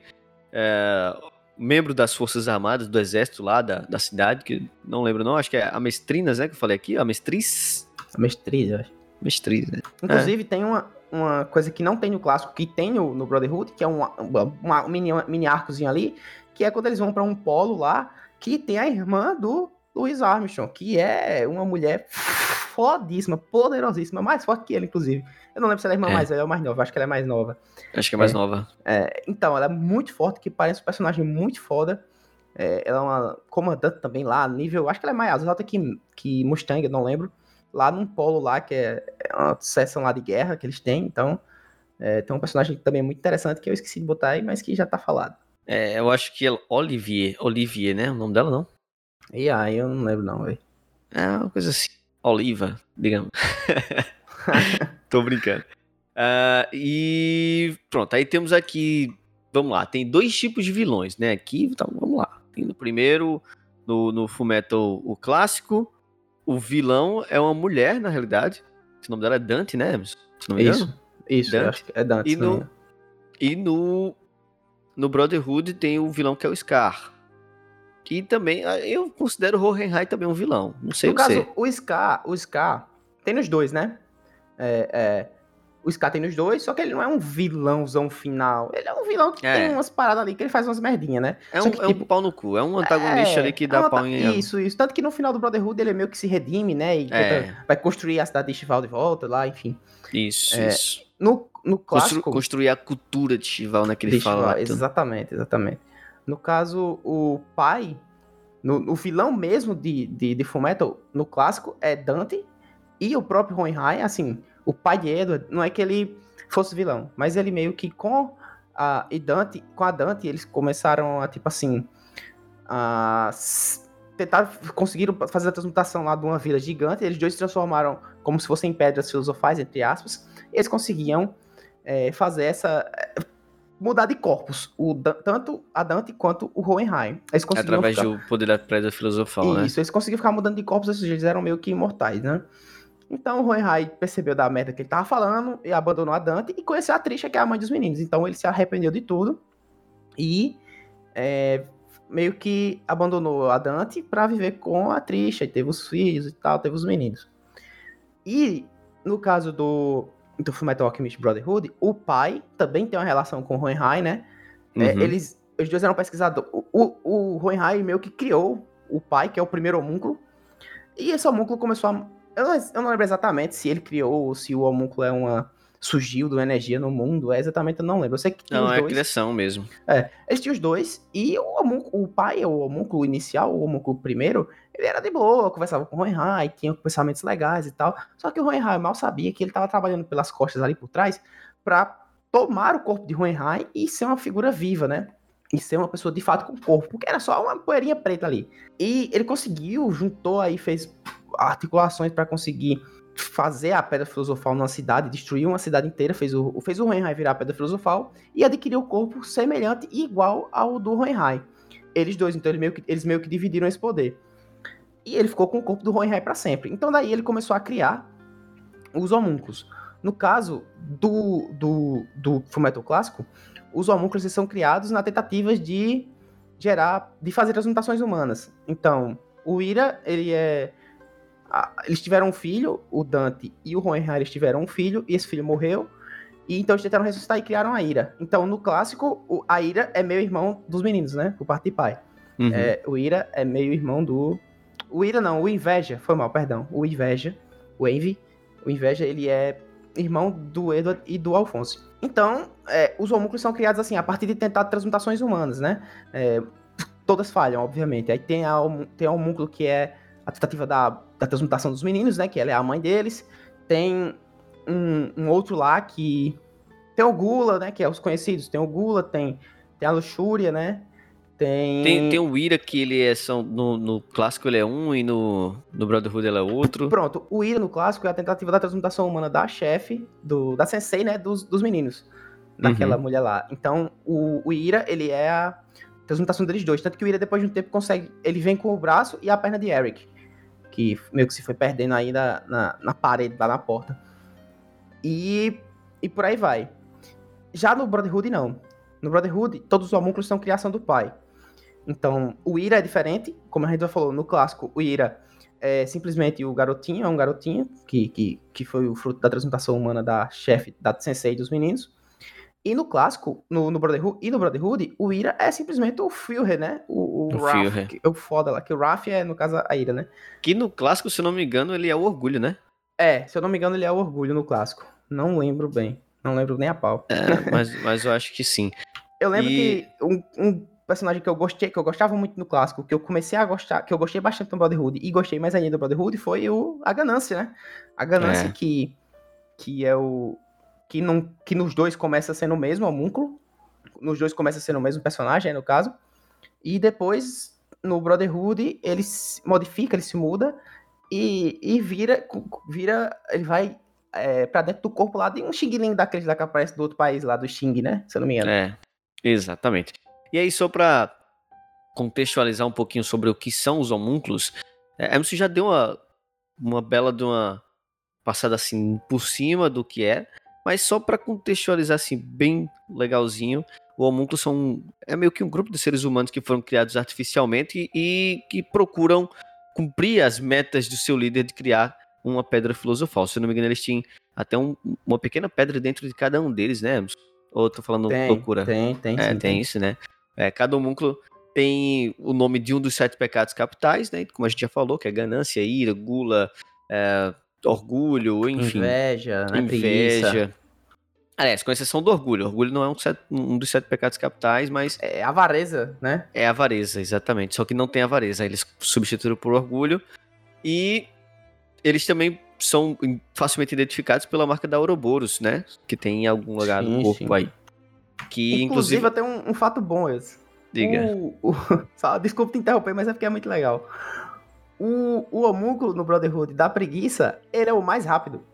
é, membro das Forças Armadas, do Exército lá da, da cidade, que não lembro não, acho que é a Mestrinas, né, que eu falei aqui, a Mestriz? A mestriz, eu acho. Mestriz, né? Inclusive, tem uma, uma coisa que não tem no clássico, que tem no, no Brotherhood, que é uma, uma, um mini, mini arcozinho ali, que é quando eles vão pra um polo lá, que tem a irmã do Louis Armstrong, que é uma mulher fodíssima, poderosíssima, mais forte que ele, inclusive. Eu não lembro se ela é a irmã É. mais velha ou mais nova, acho que ela é mais nova. Acho que é mais É. nova. É, então, ela é muito forte, que parece um personagem muito foda. É, ela é uma comandante também lá, nível... Acho que ela é mais alta que, que Mustang, eu não lembro. Lá num polo lá, que é, é uma seção lá de guerra que eles têm. Então, é, tem um personagem também muito interessante que eu esqueci de botar aí, mas que já tá falado. É, eu acho que é Olivier, Olivier, né? O nome dela, não? E aí, eu não lembro não, velho. É uma coisa assim, Oliva, digamos. Tô brincando. Ah, e pronto, aí temos aqui, vamos lá, tem dois tipos de vilões, né? Aqui, então vamos lá. Tem no primeiro, no, no Fullmetal, o clássico, o vilão é uma mulher, na realidade. O nome dela é Dante, né? Se não me engano. Isso, isso, eu Dante. acho que é Dante. E se não me no, engano. e no, no Brotherhood tem o vilão que é o Scar. Que também, ah, eu considero o Hohenheim também um vilão. Não sei No você. caso, o Scar, o Scar tem nos dois, né? É, é, o Scar tem nos dois, só que ele não é um vilãozão final. Ele é um vilão que É. tem umas paradas ali que ele faz umas merdinhas, né? É Só um, que, é um tipo, pau no cu, é um antagonista ali que é dá uma pau ta- em... Isso, isso. Tanto que no final do Brotherhood ele meio que se redime, né? E É. tenta- vai construir a cidade de Chival de volta lá, enfim. Isso, É, isso. No, no Constru- clássico... construir a cultura de Chival, né, que ele de fala Chival, lá. tudo. exatamente, exatamente. No caso, o pai... No, o vilão mesmo de, de, de Fullmetal, no clássico, é Dante e o próprio Hohenheim, assim, o pai de Edward, não é que ele fosse vilão, mas ele meio que com a, e Dante, com a Dante, eles começaram a, tipo assim, a s- tentar, conseguiram fazer a transmutação lá de uma vila gigante, eles dois se transformaram como se fossem pedras filosofais, entre aspas, e eles conseguiam é, fazer essa... mudar de corpos, o, Dan- tanto a Dante quanto o Hohenheim. Eles conseguiam Através ficar... do poder da pedra filosofal, né? Isso, eles conseguiam ficar mudando de corpos, ou seja, eles eram meio que imortais, né? Então o Hohenheim percebeu da merda que ele tava falando e abandonou a Dante e conheceu a Trisha, que é a mãe dos meninos. Então ele se arrependeu de tudo e é, meio que abandonou a Dante pra viver com a Trisha, e teve os filhos e tal, teve os meninos. E no caso do, do Fullmetal Alchemist Brotherhood, o pai também tem uma relação com o Hohenheim, né? É, Uhum. eles, os dois eram pesquisadores. O, o, o Hohenheim meio que criou o pai, que é o primeiro homúnculo, e esse homúnculo começou a... Eu não, eu não lembro exatamente se ele criou ou se o homúnculo é uma... surgiu de uma energia no mundo, é exatamente, eu não lembro. Eu sei que tem Não, os é a dois. criação mesmo. É, eles tinham os dois, e o, homúnculo, o pai, o homúnculo inicial, o homúnculo primeiro, ele era de boa, conversava com o Hohenheim, tinha pensamentos legais e tal, só que o Hohenheim mal sabia que ele estava trabalhando pelas costas ali por trás pra tomar o corpo de Hohenheim e ser uma figura viva, né? E ser uma pessoa de fato com corpo, porque era só uma poeirinha preta ali. E ele conseguiu, juntou aí, fez articulações pra conseguir fazer a Pedra Filosofal numa cidade, destruir uma cidade inteira, fez o, fez o Hohenheim virar a Pedra Filosofal e adquiriu o corpo semelhante e igual ao do Hohenheim. Eles dois, então, eles meio que, eles meio que dividiram esse poder. E ele ficou com o corpo do Hohenheim para sempre. Então daí ele começou a criar os homúnculos. No caso do, do, do Fullmetal Clássico, os homúnculos são criados na tentativa de gerar, de fazer as mutações humanas. Então, o Ira, ele é... Eles tiveram um filho, o Dante e o Hohenheim, eles tiveram um filho, e esse filho morreu, e então eles tentaram ressuscitar e criaram a Ira. Então, no clássico, o, a Ira é meio irmão dos meninos, né? Por parte de pai. Uhum. É, o Ira é meio irmão do... O Ira não, o Inveja, foi mal, perdão. O Inveja, o Envy, o Inveja, ele é irmão do Edward e do Alfonso. Então, é, os homúnculos são criados assim, a partir de tentar transmutações humanas, né? É, todas falham, obviamente. Aí tem a, tem a homúnculo que é a tentativa da, da transmutação dos meninos, né? Que ela é a mãe deles. Tem um, um outro lá que... Tem o Gula, né? Que é os conhecidos. Tem o Gula, tem, tem a Luxúria, né? Tem... Tem, tem o Ira, que ele é... São, no, no clássico ele é um e no, no Brotherhood ele é outro. Pronto. O Ira, no clássico, é a tentativa da transmutação humana da chefe, do, da sensei, né? Dos, dos meninos. Daquela uhum. mulher lá. Então, o, o Ira, ele é a transmutação deles dois. Tanto que o Ira, depois de um tempo, consegue... Ele vem com o braço e a perna de Eric. Que meio que se foi perdendo aí na, na, na parede, lá na porta. E, e por aí vai. Já no Brotherhood, não. No Brotherhood, todos os homúnculos são criação do pai. Então, o Ira é diferente. Como a gente já falou, no clássico, o Ira é simplesmente o garotinho, é um garotinho, que, que, que foi o fruto da transmutação humana da chefe, da sensei dos meninos. E no clássico, no, no Brotherhood, e no Brotherhood, o Ira é simplesmente o Führer, né? O, o, o Wrath, que é o foda lá, que o Wrath é, no caso, a Ira, né? Que no clássico, se eu não me engano, ele é o Orgulho, né? É, se eu não me engano, ele é o Orgulho no clássico. Não lembro bem. Não lembro nem a pau. É, mas, mas eu acho que sim. Eu lembro e... que um, um personagem que eu gostei, que eu gostava muito no clássico, que eu comecei a gostar, que eu gostei bastante no Brotherhood, e gostei mais ainda do Brotherhood, foi o, a Ganância, né? A Ganância é. que, que é o... Que, não, que nos dois começa sendo o mesmo homúnculo. Nos dois começa sendo o mesmo personagem, no caso. E depois, no Brotherhood, ele se modifica, ele se muda e, e vira, vira... Ele vai é, pra dentro do corpo lá de um Xing-Ling daqueles lá que aparece do outro país lá, do Xing, né? Se eu não me engano. É, exatamente. E aí, só pra contextualizar um pouquinho sobre o que são os homúnculos, a Emerson já deu uma, uma bela de uma passada assim por cima do que é. Mas só para contextualizar assim, bem legalzinho, o homúnculo são, é meio que um grupo de seres humanos que foram criados artificialmente e, e que procuram cumprir as metas do seu líder de criar uma pedra filosofal. Se eu não me engano, eles tinham até um, uma pequena pedra dentro de cada um deles, né? Ou eu tô falando tem, loucura? Tem, tem, é, sim. Tem, tem isso, né? É, cada homúnculo tem o nome de um dos sete pecados capitais, né? Como a gente já falou, que é ganância, ira, gula... É, orgulho, enfim. Inveja, né? Inveja. Preguiça. Aliás, com exceção do orgulho. Orgulho não é um, set, um dos sete pecados capitais, mas... É avareza, né? É avareza, exatamente. Só que não tem avareza. Eles substituíram por orgulho. E eles também são facilmente identificados pela marca da Ouroboros, né? Que tem em algum lugar sim, no corpo sim. aí. Que, inclusive, inclusive... até um, um fato bom esse. Diga. O, o... Só, desculpa te interromper, mas é porque é muito legal. O, o homúnculo no Brotherhood da preguiça, ele é o mais rápido.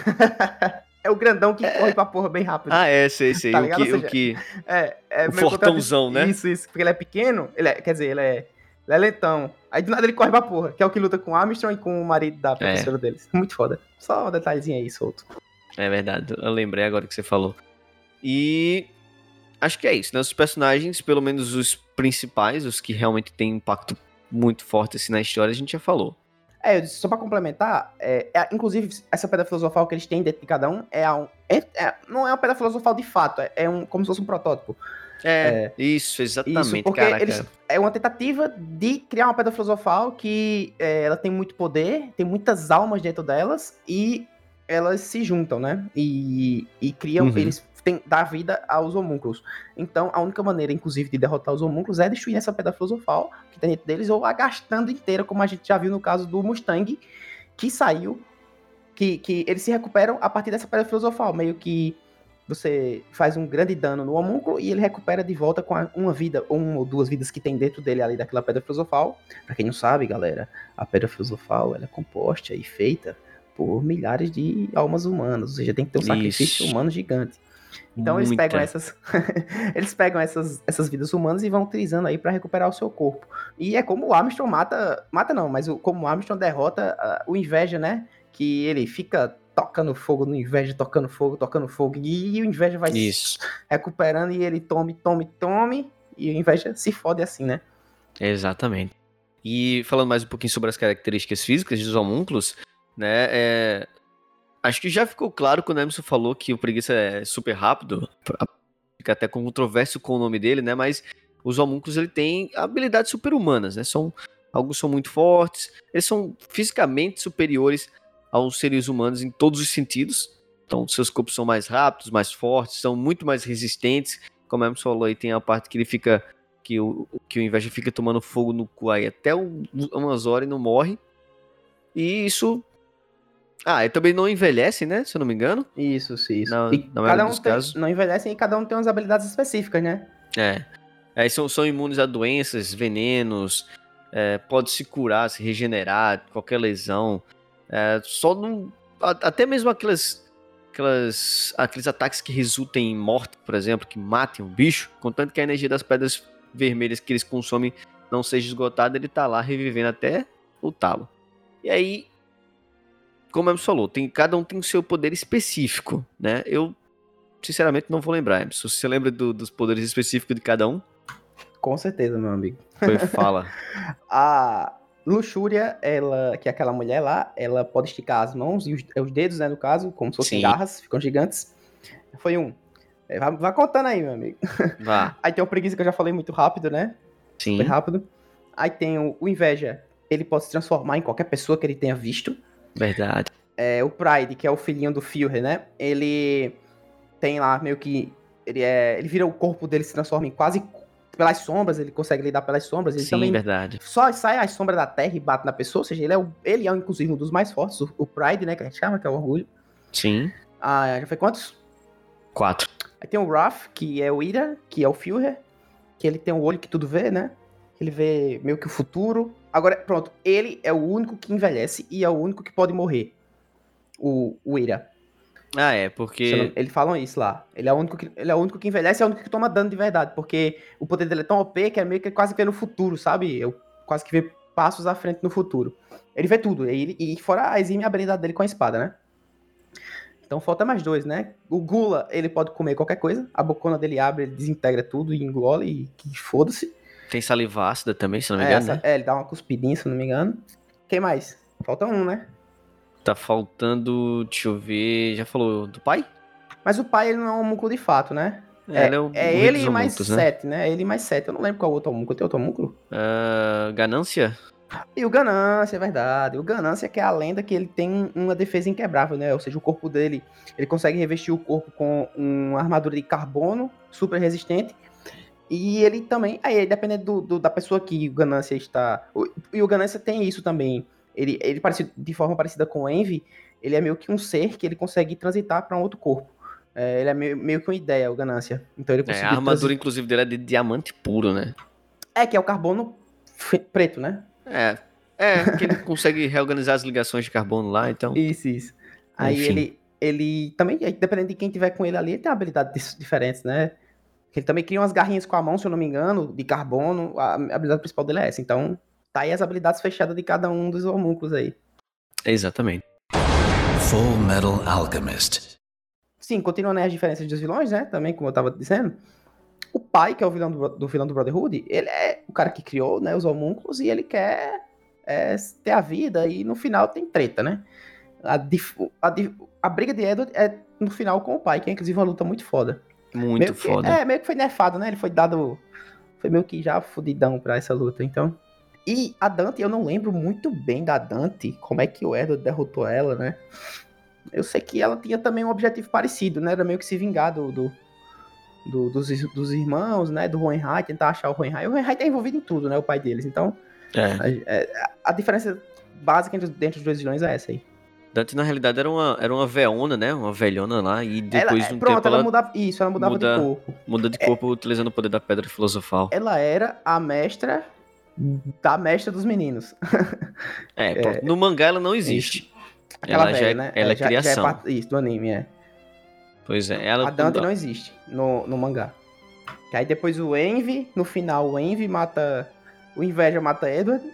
É o grandão que é. corre pra porra bem rápido. Ah, é, sei, sei. Tá o, que, seja, o que... É, é o fortãozão, né? Isso, isso. Porque ele é pequeno, ele é, quer dizer, ele é, ele é lentão. Aí do nada ele corre pra porra, que é o que luta com o Armstrong e com o marido da professora é. deles. Muito foda. Só um detalhezinho aí, solto. É verdade, eu lembrei agora que você falou. E... acho que é isso, né? Os personagens, pelo menos os principais, os que realmente têm impacto muito forte assim na história, a gente já falou. É, só pra complementar, é, é, inclusive, essa pedra filosofal que eles têm dentro de cada um, é, um, é, é não é uma pedra filosofal de fato, é, é um, como se fosse um protótipo. É, é isso, exatamente, isso, porque caraca. Eles, é uma tentativa de criar uma pedra filosofal que é, ela tem muito poder, tem muitas almas dentro delas, e elas se juntam, né? E, e criam, uhum. eles têm, dá vida aos homúnculos. Então, a única maneira, inclusive, de derrotar os homúnculos é destruir essa pedra filosofal que tem dentro deles, ou a gastando inteira, como a gente já viu no caso do Mustang, que saiu, que, que eles se recuperam a partir dessa pedra filosofal, meio que você faz um grande dano no homúnculo e ele recupera de volta com a, uma vida, ou uma ou duas vidas que tem dentro dele ali daquela pedra filosofal. Pra quem não sabe, galera, a pedra filosofal ela é composta e feita por milhares de almas humanas, ou seja, tem que ter um sacrifício Isso. humano gigante. Então eles Muita. pegam essas eles pegam essas, essas vidas humanas e vão utilizando aí pra recuperar o seu corpo. E é como o Armstrong mata, mata não, mas o, como o Armstrong derrota uh, o Inveja, né? Que ele fica tocando fogo no Inveja, tocando fogo, tocando fogo, e, e o Inveja vai Isso. recuperando e ele tome, tome, tome, e o Inveja se fode assim, né? Exatamente. E falando mais um pouquinho sobre as características físicas dos homúnculos, né, é... acho que já ficou claro quando o Emerson falou que o Preguiça é super rápido, fica até controverso com o nome dele, né, mas os homúnculos ele tem habilidades super-humanas, né, são, alguns são muito fortes, eles são fisicamente superiores aos seres humanos em todos os sentidos, então seus corpos são mais rápidos, mais fortes, são muito mais resistentes, como o Emerson falou aí, tem a parte que ele fica, que o, que o Inveja fica tomando fogo no cu aí até um, umas horas e não morre, e isso... Ah, ele também não envelhece, né? Se eu não me engano. Isso, isso. Na, E na maioria cada um dos tem, casos. não envelhecem e cada um tem umas habilidades específicas, né? É. Aí são, são imunes a doenças, venenos, é, pode se curar, se regenerar, qualquer lesão. É, só não. Até mesmo aquelas, aquelas, aqueles ataques que resultem em morte, por exemplo, que matem um bicho, contanto que a energia das pedras vermelhas que eles consomem não seja esgotada, ele tá lá revivendo até o talo. E aí, como o Emerson falou, tem, cada um tem o seu poder específico, né? Eu, sinceramente, não vou lembrar, Emerson. Você lembra do, dos poderes específicos de cada um? Com certeza, meu amigo. Foi, fala. A Luxúria, ela, que é aquela mulher lá, ela pode esticar as mãos e os, os dedos, né, no caso, como se fossem Sim. garras, ficam gigantes. Foi um. Vai, vai contando aí, meu amigo. Vá. Aí tem o Preguiça, que eu já falei muito rápido, né? Sim. Foi rápido. Aí tem o, o Inveja, ele pode se transformar em qualquer pessoa que ele tenha visto. Verdade. É, o Pride, que é o filhinho do Führer, né? Ele tem lá meio que... Ele, é, ele vira o corpo dele, se transforma em quase... Pelas sombras, ele consegue lidar pelas sombras. Ele Sim, também verdade. só sai a sombra da terra e bate na pessoa. Ou seja, ele é, o, ele é inclusive um dos mais fortes. O, o Pride, né? Que a gente chama, que é o orgulho. Sim. Ah, já foi quantos? Quatro. Aí tem o Wrath, que é o Ira, que é o Führer. Que ele tem o olho que tudo vê, né? Ele vê meio que o futuro. Agora, pronto. Ele é o único que envelhece e é o único que pode morrer. O, o Ira. Ah, é, porque... Eles falam isso lá. Ele é, o único que, ele é o único que envelhece e é o único que toma dano de verdade. Porque o poder dele é tão O P que é meio que quase vê no futuro, sabe? Eu quase que vê passos à frente no futuro. Ele vê tudo. E, e fora a exime habilidade dele com a espada, né? Então falta mais dois, né? O Gula, ele pode comer qualquer coisa. A bocona dele abre, ele desintegra tudo e engole. E que foda-se. Tem saliva ácida também, se não me É, engano, essa, né? é, ele dá uma cuspidinha, se não me engano. Quem mais? Falta um, né? Tá faltando, deixa eu ver... Já falou do pai? Mas o pai, ele não é um homúnculo de fato, né? É, É, ele é o- é o rei ele dos e mais homúnculos, né? sete, né? Ele e mais sete. Eu não lembro qual outro homúnculo. Tem outro homúnculo? Ah, ganância? E o Ganância, é verdade. O Ganância que é a lenda que ele tem uma defesa inquebrável, né? Ou seja, o corpo dele, ele consegue revestir o corpo com uma armadura de carbono super resistente. E ele também, aí dependendo do, do- da pessoa que o Ganância está... o- E o Ganância tem isso também. Ele, ele parecido, de forma parecida com o Envy, ele é meio que um ser que ele consegue transitar para um outro corpo. É, ele é meio, meio que uma ideia, o Ganância. Então ele É, consegue a armadura, inclusive, dele é de diamante puro, né? É, que é o carbono fe- preto, né? É, é que ele consegue reorganizar as ligações de carbono lá, então... Isso, isso. Aí Enfim. ele, ele também, aí, dependendo de quem tiver com ele ali, ele tem habilidades diferentes, né? Ele também cria umas garrinhas com a mão, se eu não me engano, de carbono. A habilidade principal dele é essa. Então, tá aí as habilidades fechadas de cada um dos homúnculos aí. Exatamente. Full Metal Alchemist. Sim, continuando aí as diferenças dos vilões, né? Também, como eu tava dizendo. O pai, que é o vilão do, do vilão do Brotherhood, ele é o cara que criou, né, os homúnculos e ele quer é, ter a vida e no final tem treta, né? A, dif, a, dif, a briga de Edward é no final com o pai, que é inclusive uma luta muito foda. Muito meio que, foda. É, meio que foi nerfado, né? Ele foi dado... Foi meio que já fudidão pra essa luta, então... E a Dante, eu não lembro muito bem da Dante, como é que o Edward derrotou ela, né? Eu sei que ela tinha também um objetivo parecido, né? Era meio que se vingar do... do, do dos, dos irmãos, né? Do Hohenheim, tentar achar o Hohenheim. O Hohenheim tá envolvido em tudo, né? O pai deles, então... É. A, a diferença básica entre, entre os dois vilões é essa aí. Dante, na realidade, era uma, era uma veona, né? Uma velhona lá. E depois ela, de um pronto, tempo ela ela mudava. Isso, ela mudava muda, de corpo. Muda de corpo é, utilizando o poder da pedra filosofal. Ela era a mestra da mestra dos meninos. É, pronto. É, no mangá ela não existe. Isso. Aquela Ela já velha, é- né? ela é já, criação. Já é parte, isso, do anime, é. Pois é, ela... A Dante não existe no, no mangá. Que aí depois o Envy, no final, o Envy mata... O Inveja mata Edward.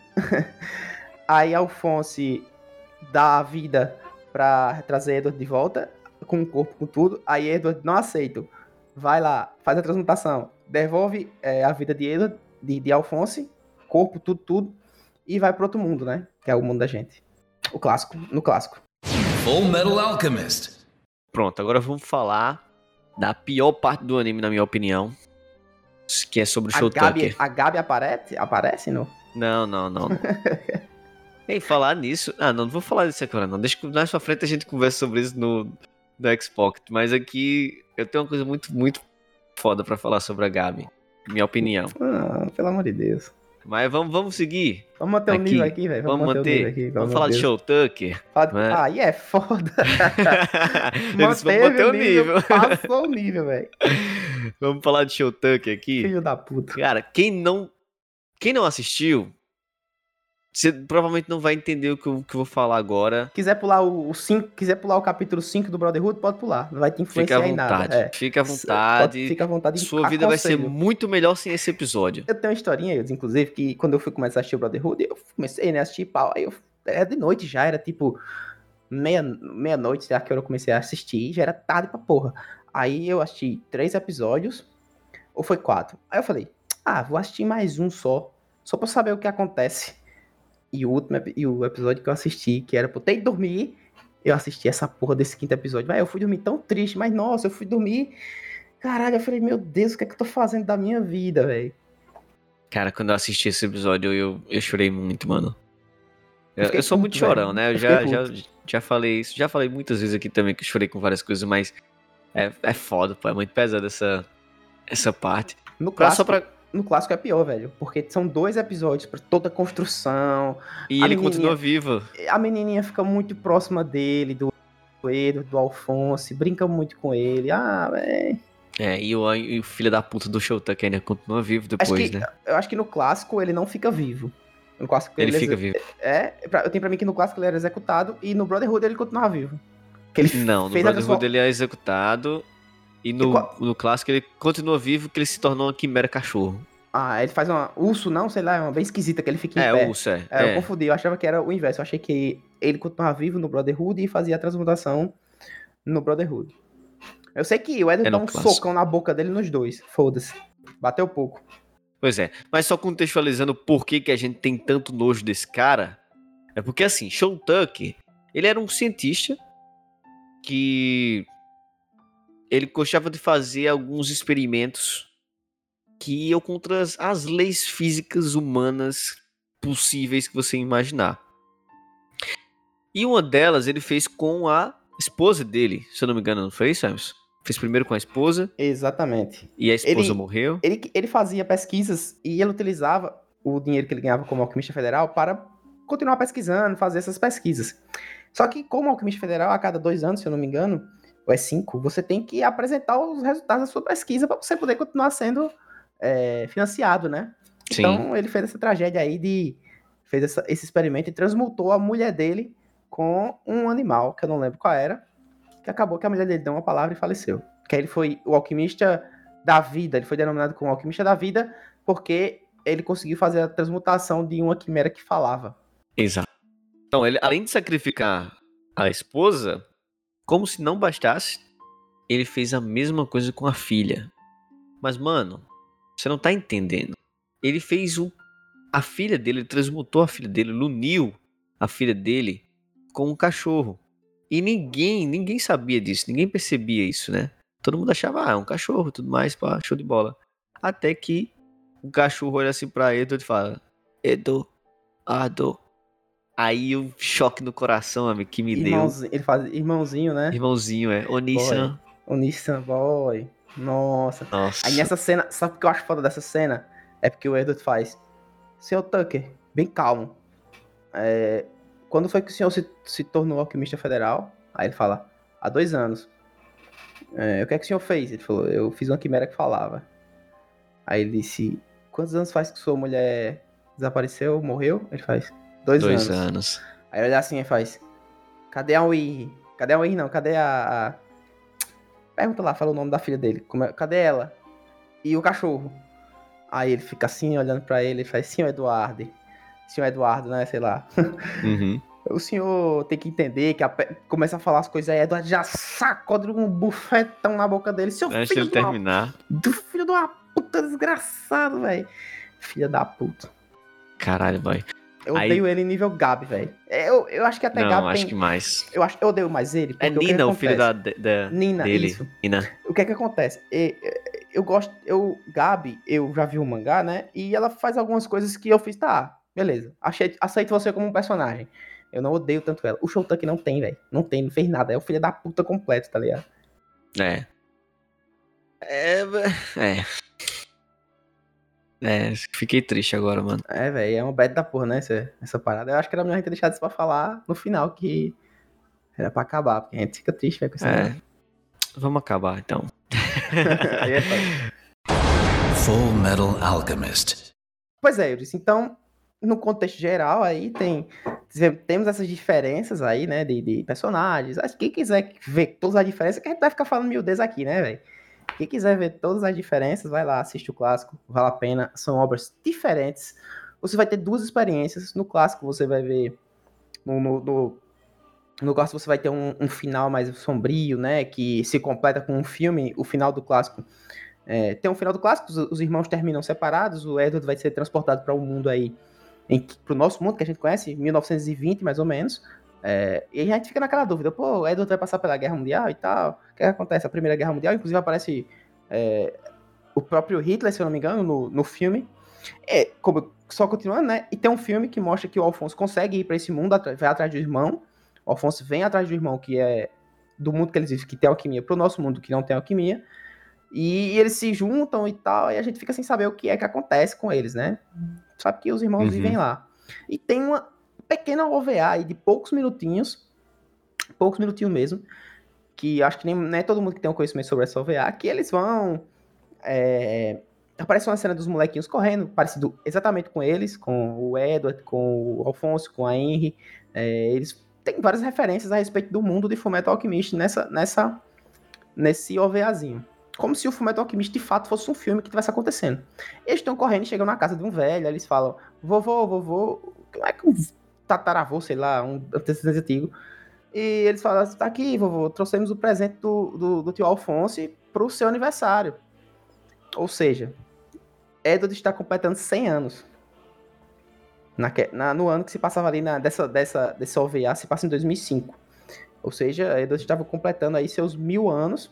Aí Alphonse dá a vida pra trazer Edward de volta, com o corpo, com tudo. Aí Edward não aceita. Vai lá, faz a transmutação. Devolve é, a vida de Edward, de, de Alphonse, corpo, tudo, tudo. E vai pro outro mundo, né? Que é o mundo da gente. O clássico, no clássico. Full Metal Alchemist. Pronto, agora vamos falar da pior parte do anime, na minha opinião. Que é sobre o A Show Gabi, Tucker. a Gabi aparece? Aparece, não? Não, não, não. não. Ei, falar nisso... Ah, não, não vou falar disso agora, não. Deixa que mais pra frente a gente conversa sobre isso no, no Xbox. Mas aqui eu tenho uma coisa muito, muito foda pra falar sobre a Gabi. Minha opinião. Ah, pelo amor de Deus. Mas vamos, vamos seguir. Vamos manter Aqui. o nível aqui, velho. Vamos manter, manter. o nível aqui. Vamos pelo falar amor de Show Tucker. Fala de- né? Aí é foda. Eles vão Manteve manter o nível. Passou o nível, velho. Vamos falar de Show Tucker aqui. Filho da puta. Cara, quem não, quem não assistiu, você provavelmente não vai entender o que eu, que eu vou falar agora. Quiser pular o cinco, quiser pular o capítulo cinco do Brotherhood, pode pular. Não vai te Fica à influenciar em nada. vontade. É. Fica à Pode- vontade. Fica à vontade. Sua vida vai ser Aconselho. muito melhor sem esse episódio. Eu tenho uma historinha, eu, inclusive, que quando eu fui começar a assistir o Brotherhood, eu comecei, né, a assistir pau. Aí eu. Era de noite já, era tipo. Meia, meia-noite, será que eu comecei a assistir? Já era tarde pra porra. Aí eu assisti três episódios. Ou foi quatro? Aí eu falei, ah, vou assistir mais um só. Só pra saber o que acontece. E o último epi- e o episódio que eu assisti, que era pra eu ter ido dormir, eu assisti essa porra desse quinto episódio. Vai, eu fui dormir tão triste, mas nossa, eu fui dormir. Caralho, eu falei, meu Deus, o que é que eu tô fazendo da minha vida, velho? Cara, quando eu assisti esse episódio, eu, eu chorei muito, mano. Eu, fiquei eu sou muito puto, chorão, velho. né? Eu, Eu já, fiquei já, puto. já falei isso. Já falei muitas vezes aqui também que eu chorei com várias coisas, mas é, é foda, pô. É muito pesado essa, essa parte. No Pra- clássico, só pra... no clássico é pior, velho. Porque são dois episódios pra toda a construção. E A ele menininha- continua vivo. A menininha fica muito próxima dele, do Edward, do Alphonse, brinca muito com ele. Ah, velho. É, e o, e o filho da puta do Show Tucker ainda continua vivo Acho depois, que, né? eu acho que no clássico ele não fica vivo. No clássico Ele fica exe- vivo. É, pra- eu tenho pra mim que no clássico ele era executado e no Brotherhood ele continuava vivo. Que ele Não, no fez a Brotherhood transform- ele é executado. E no, E qual- no clássico ele continua vivo que ele se tornou uma quimera cachorro. Ah, ele faz uma urso, não, sei lá, é uma bem esquisita que ele fica em É, pé. o urso, é. É, eu é. confundi, eu achava que era o inverso. Eu achei que ele continuava vivo no Brotherhood e fazia a transmutação no Brotherhood. Eu sei que o Edward É dá no um clássico. socão na boca dele nos dois. Foda-se. Bateu pouco. Pois é. Mas só contextualizando por que, que a gente tem tanto nojo desse cara. É porque assim, Show Tucker, ele era um cientista que ele gostava de fazer alguns experimentos que iam contra as, as leis físicas humanas possíveis que você imaginar. E uma delas ele fez com a esposa dele, se eu não me engano, não foi isso, Emerson? Fez primeiro com a esposa Exatamente. e a esposa Ele- morreu. Ele, ele fazia pesquisas e ele utilizava o dinheiro que ele ganhava como alquimista federal para continuar pesquisando, fazer essas pesquisas. Só que como alquimista federal, a cada dois anos, se eu não me engano, ou é cinco, você tem que apresentar os resultados da sua pesquisa para você poder continuar sendo é, financiado, né? Sim. Então ele fez essa tragédia aí de... fez essa- esse experimento e transmutou a mulher dele com um animal, que eu não lembro qual era, que acabou que a mulher dele deu uma palavra e faleceu. Que aí ele foi o alquimista da vida, ele foi denominado como alquimista da vida porque ele conseguiu fazer a transmutação de uma quimera que falava. Exato. Então, ele, além de sacrificar a esposa, como se não bastasse, ele fez a mesma coisa com a filha. Mas, mano, você não tá entendendo. Ele fez o, a filha dele, ele transmutou a filha dele, ele uniu a filha dele com um cachorro. E ninguém, ninguém sabia disso, ninguém percebia isso, né? Todo mundo achava, ah, é um cachorro, tudo mais, pá, show de bola. Até que o cachorro olha assim pra Edo e fala, Eduardo. Aí o choque no coração, amigo, que me Irmãozinho, ele faz irmãozinho, né? deu. Irmãozinho, é. Onissan. O Nissan Boy. Nossa. Nossa. Aí nessa cena, sabe o que eu acho foda dessa cena? É porque o Edward faz, senhor Tucker, bem calmo. É, quando foi que o senhor se, se tornou alquimista federal? Aí ele fala, há dois anos. É, o que é que o senhor fez? Ele falou, eu fiz uma quimera que falava. Aí ele disse, quantos anos faz que sua mulher desapareceu, morreu? Ele faz, dois, Dois anos. anos. Aí ele olha assim e faz, Cadê a Winry? Cadê a Winry não? Cadê a... a... Pergunta lá, fala o nome da filha dele. Como é... Cadê ela? E o cachorro? Aí ele fica assim, olhando pra ele, e faz, senhor Eduardo. Senhor Eduardo, né? Sei lá. Uhum. O senhor tem que entender que a... começa a falar as coisas aí, Eduardo já sacode um bufetão na boca dele. Seu Antes filho de ele de uma... terminar. do filho de uma puta desgraçado, velho. Filha da puta. Caralho, boy. Eu Aí- odeio ele nível Gabi, velho. Eu, eu acho que até Não, Gabi acho tem... que mais. Eu, acho, eu odeio mais ele. É porque Nina, o, o que filho da, acontece? da, Nina, dele. isso. Nina. O que é que acontece? E- e- Eu gosto... Eu, Gabi, eu já vi o mangá, né? E ela faz algumas coisas que eu fiz, tá, beleza. Achei, aceito você como um personagem. Eu não odeio tanto ela. O Shoutank não tem, velho. Não tem, não fez nada. É o filho da puta completo, tá ligado? É. É. É. É, fiquei triste agora, mano. É, velho, é uma bad da porra, né? Essa, essa parada. Eu acho que era melhor a gente ter deixado isso pra falar no final, que era pra acabar, porque a gente fica triste, velho, com essa. É. Vamos acabar então. Aí é foda. Full Metal Alchemist. Pois é, Euris, então, no contexto geral, aí tem. Temos essas diferenças aí, né, de, de personagens. Acho que quem quiser ver todas as diferenças, que a gente vai ficar falando miudez aqui, né, velho? Quem quiser ver todas as diferenças, vai lá, assiste o clássico, vale a pena. São obras diferentes. Você vai ter duas experiências. No clássico, você vai ver. No, no, no, no clássico, você vai ter um, um final mais sombrio, né? Que se completa com um filme. O final do clássico. É, tem um final do clássico, os, os irmãos terminam separados. O Edward vai ser transportado para um mundo aí. Para o nosso mundo, que a gente conhece, mil novecentos e vinte mais ou menos. É, e a gente fica naquela dúvida, pô, o Edward vai passar pela Guerra Mundial e tal, o que acontece? A Primeira Guerra Mundial, inclusive aparece é, o próprio Hitler, se eu não me engano, no, no filme. É, como, só continuando, né? E tem um filme que mostra que o Alfonso consegue ir para esse mundo, vai atrás do irmão. O Alfonso vem atrás do irmão, que é do mundo que eles vivem, que tem alquimia, pro nosso mundo que não tem alquimia. E, e eles se juntam e tal, e a gente fica sem saber o que é que acontece com eles, né? Sabe que os irmãos Uhum. vivem lá. E tem uma pequena O V A aí de poucos minutinhos, poucos minutinhos mesmo, que acho que nem, nem é todo mundo que tem um conhecimento sobre essa O V A, que eles vão... É, aparece uma cena dos molequinhos correndo, parecido exatamente com eles, com o Edward, com o Alfonso, com a Henry. É, eles têm várias referências a respeito do mundo de Fullmetal Alchemist nessa, nessa, nesse OVAzinho. Como se o Fullmetal Alchemist de fato fosse um filme que estivesse acontecendo. Eles estão correndo e chegam na casa de um velho, eles falam, vovô, vovô, como é que um tataravô, sei lá, um antecedente antigo. E eles falam, tá aqui, vovô, trouxemos o presente do, do, do tio Alfonso pro seu aniversário. Ou seja, Edward está completando cem anos. Na, na, no ano que se passava ali na, dessa, dessa, desse O V A, se passa em dois mil e cinco. Ou seja, Edward estava completando aí seus mil anos.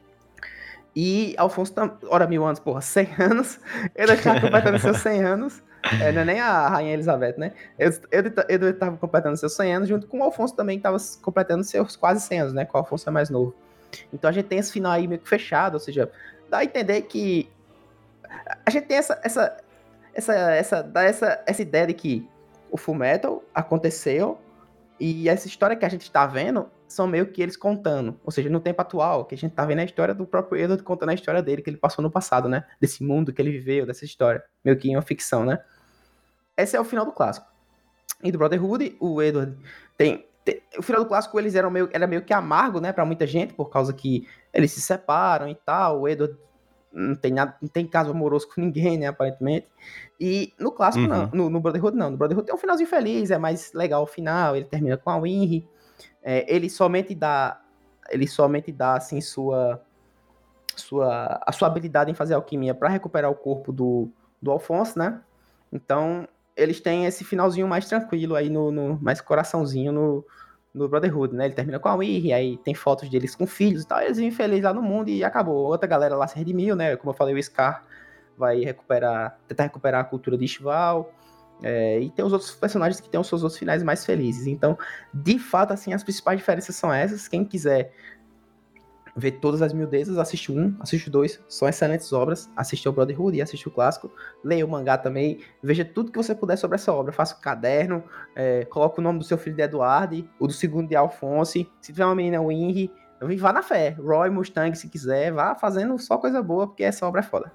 E Alfonso, ora, mil anos, porra, cem anos. Edward estava completando seus cem anos. É, não é nem a Rainha Elizabeth, né? Edward estava completando seus cem anos, junto com o Alfonso também, que estava completando seus quase cem anos, né? Que o Alfonso é mais novo. Então a gente tem esse final aí meio que fechado, ou seja, dá a entender que a gente tem essa essa essa essa dá essa, essa ideia de que o Fullmetal aconteceu e essa história que a gente está vendo são meio que eles contando, ou seja, no tempo atual, que a gente tá vendo a história do próprio Edward contando a história dele, que ele passou no passado, né? Desse mundo que ele viveu, dessa história, meio que em uma ficção, né? Esse é o final do clássico. E do Brotherhood, o Edward tem... tem o final do clássico, eles eram meio, era meio que amargo, né, pra muita gente, por causa que eles se separam e tal, o Edward não tem, nada, não tem caso amoroso com ninguém, né, aparentemente. E no clássico, Uhum. não. No, no Brotherhood, não. No Brotherhood tem um finalzinho feliz, é mais legal o final, ele termina com a Winry. É, ele somente dá, ele somente dá, assim, sua, sua, a sua habilidade em fazer alquimia para recuperar o corpo do, do Alfonso, né? Então, eles têm esse finalzinho mais tranquilo aí, no, no mais coraçãozinho no, no Brotherhood, né? Ele termina com a Winry, aí tem fotos deles com filhos e tal, eles vivem felizes lá no mundo e acabou. Outra galera lá se redimiu, né? Como eu falei, o Scar vai recuperar, tentar recuperar a cultura de Ishval. É, e tem os outros personagens que tem os seus outros finais mais felizes. Então, de fato, assim, as principais diferenças são essas. Quem quiser ver todas as miudezas, assiste um, assiste dois. São excelentes obras. Assiste ao Brotherhood e assiste o clássico. Leia o mangá também. Veja tudo que você puder sobre essa obra. Faça um caderno. É, coloque o nome do seu filho de Eduardo, o do segundo de Alfonso. Se tiver uma menina, Winry, vá na fé. Roy, Mustang, se quiser. Vá fazendo só coisa boa, porque essa obra é foda.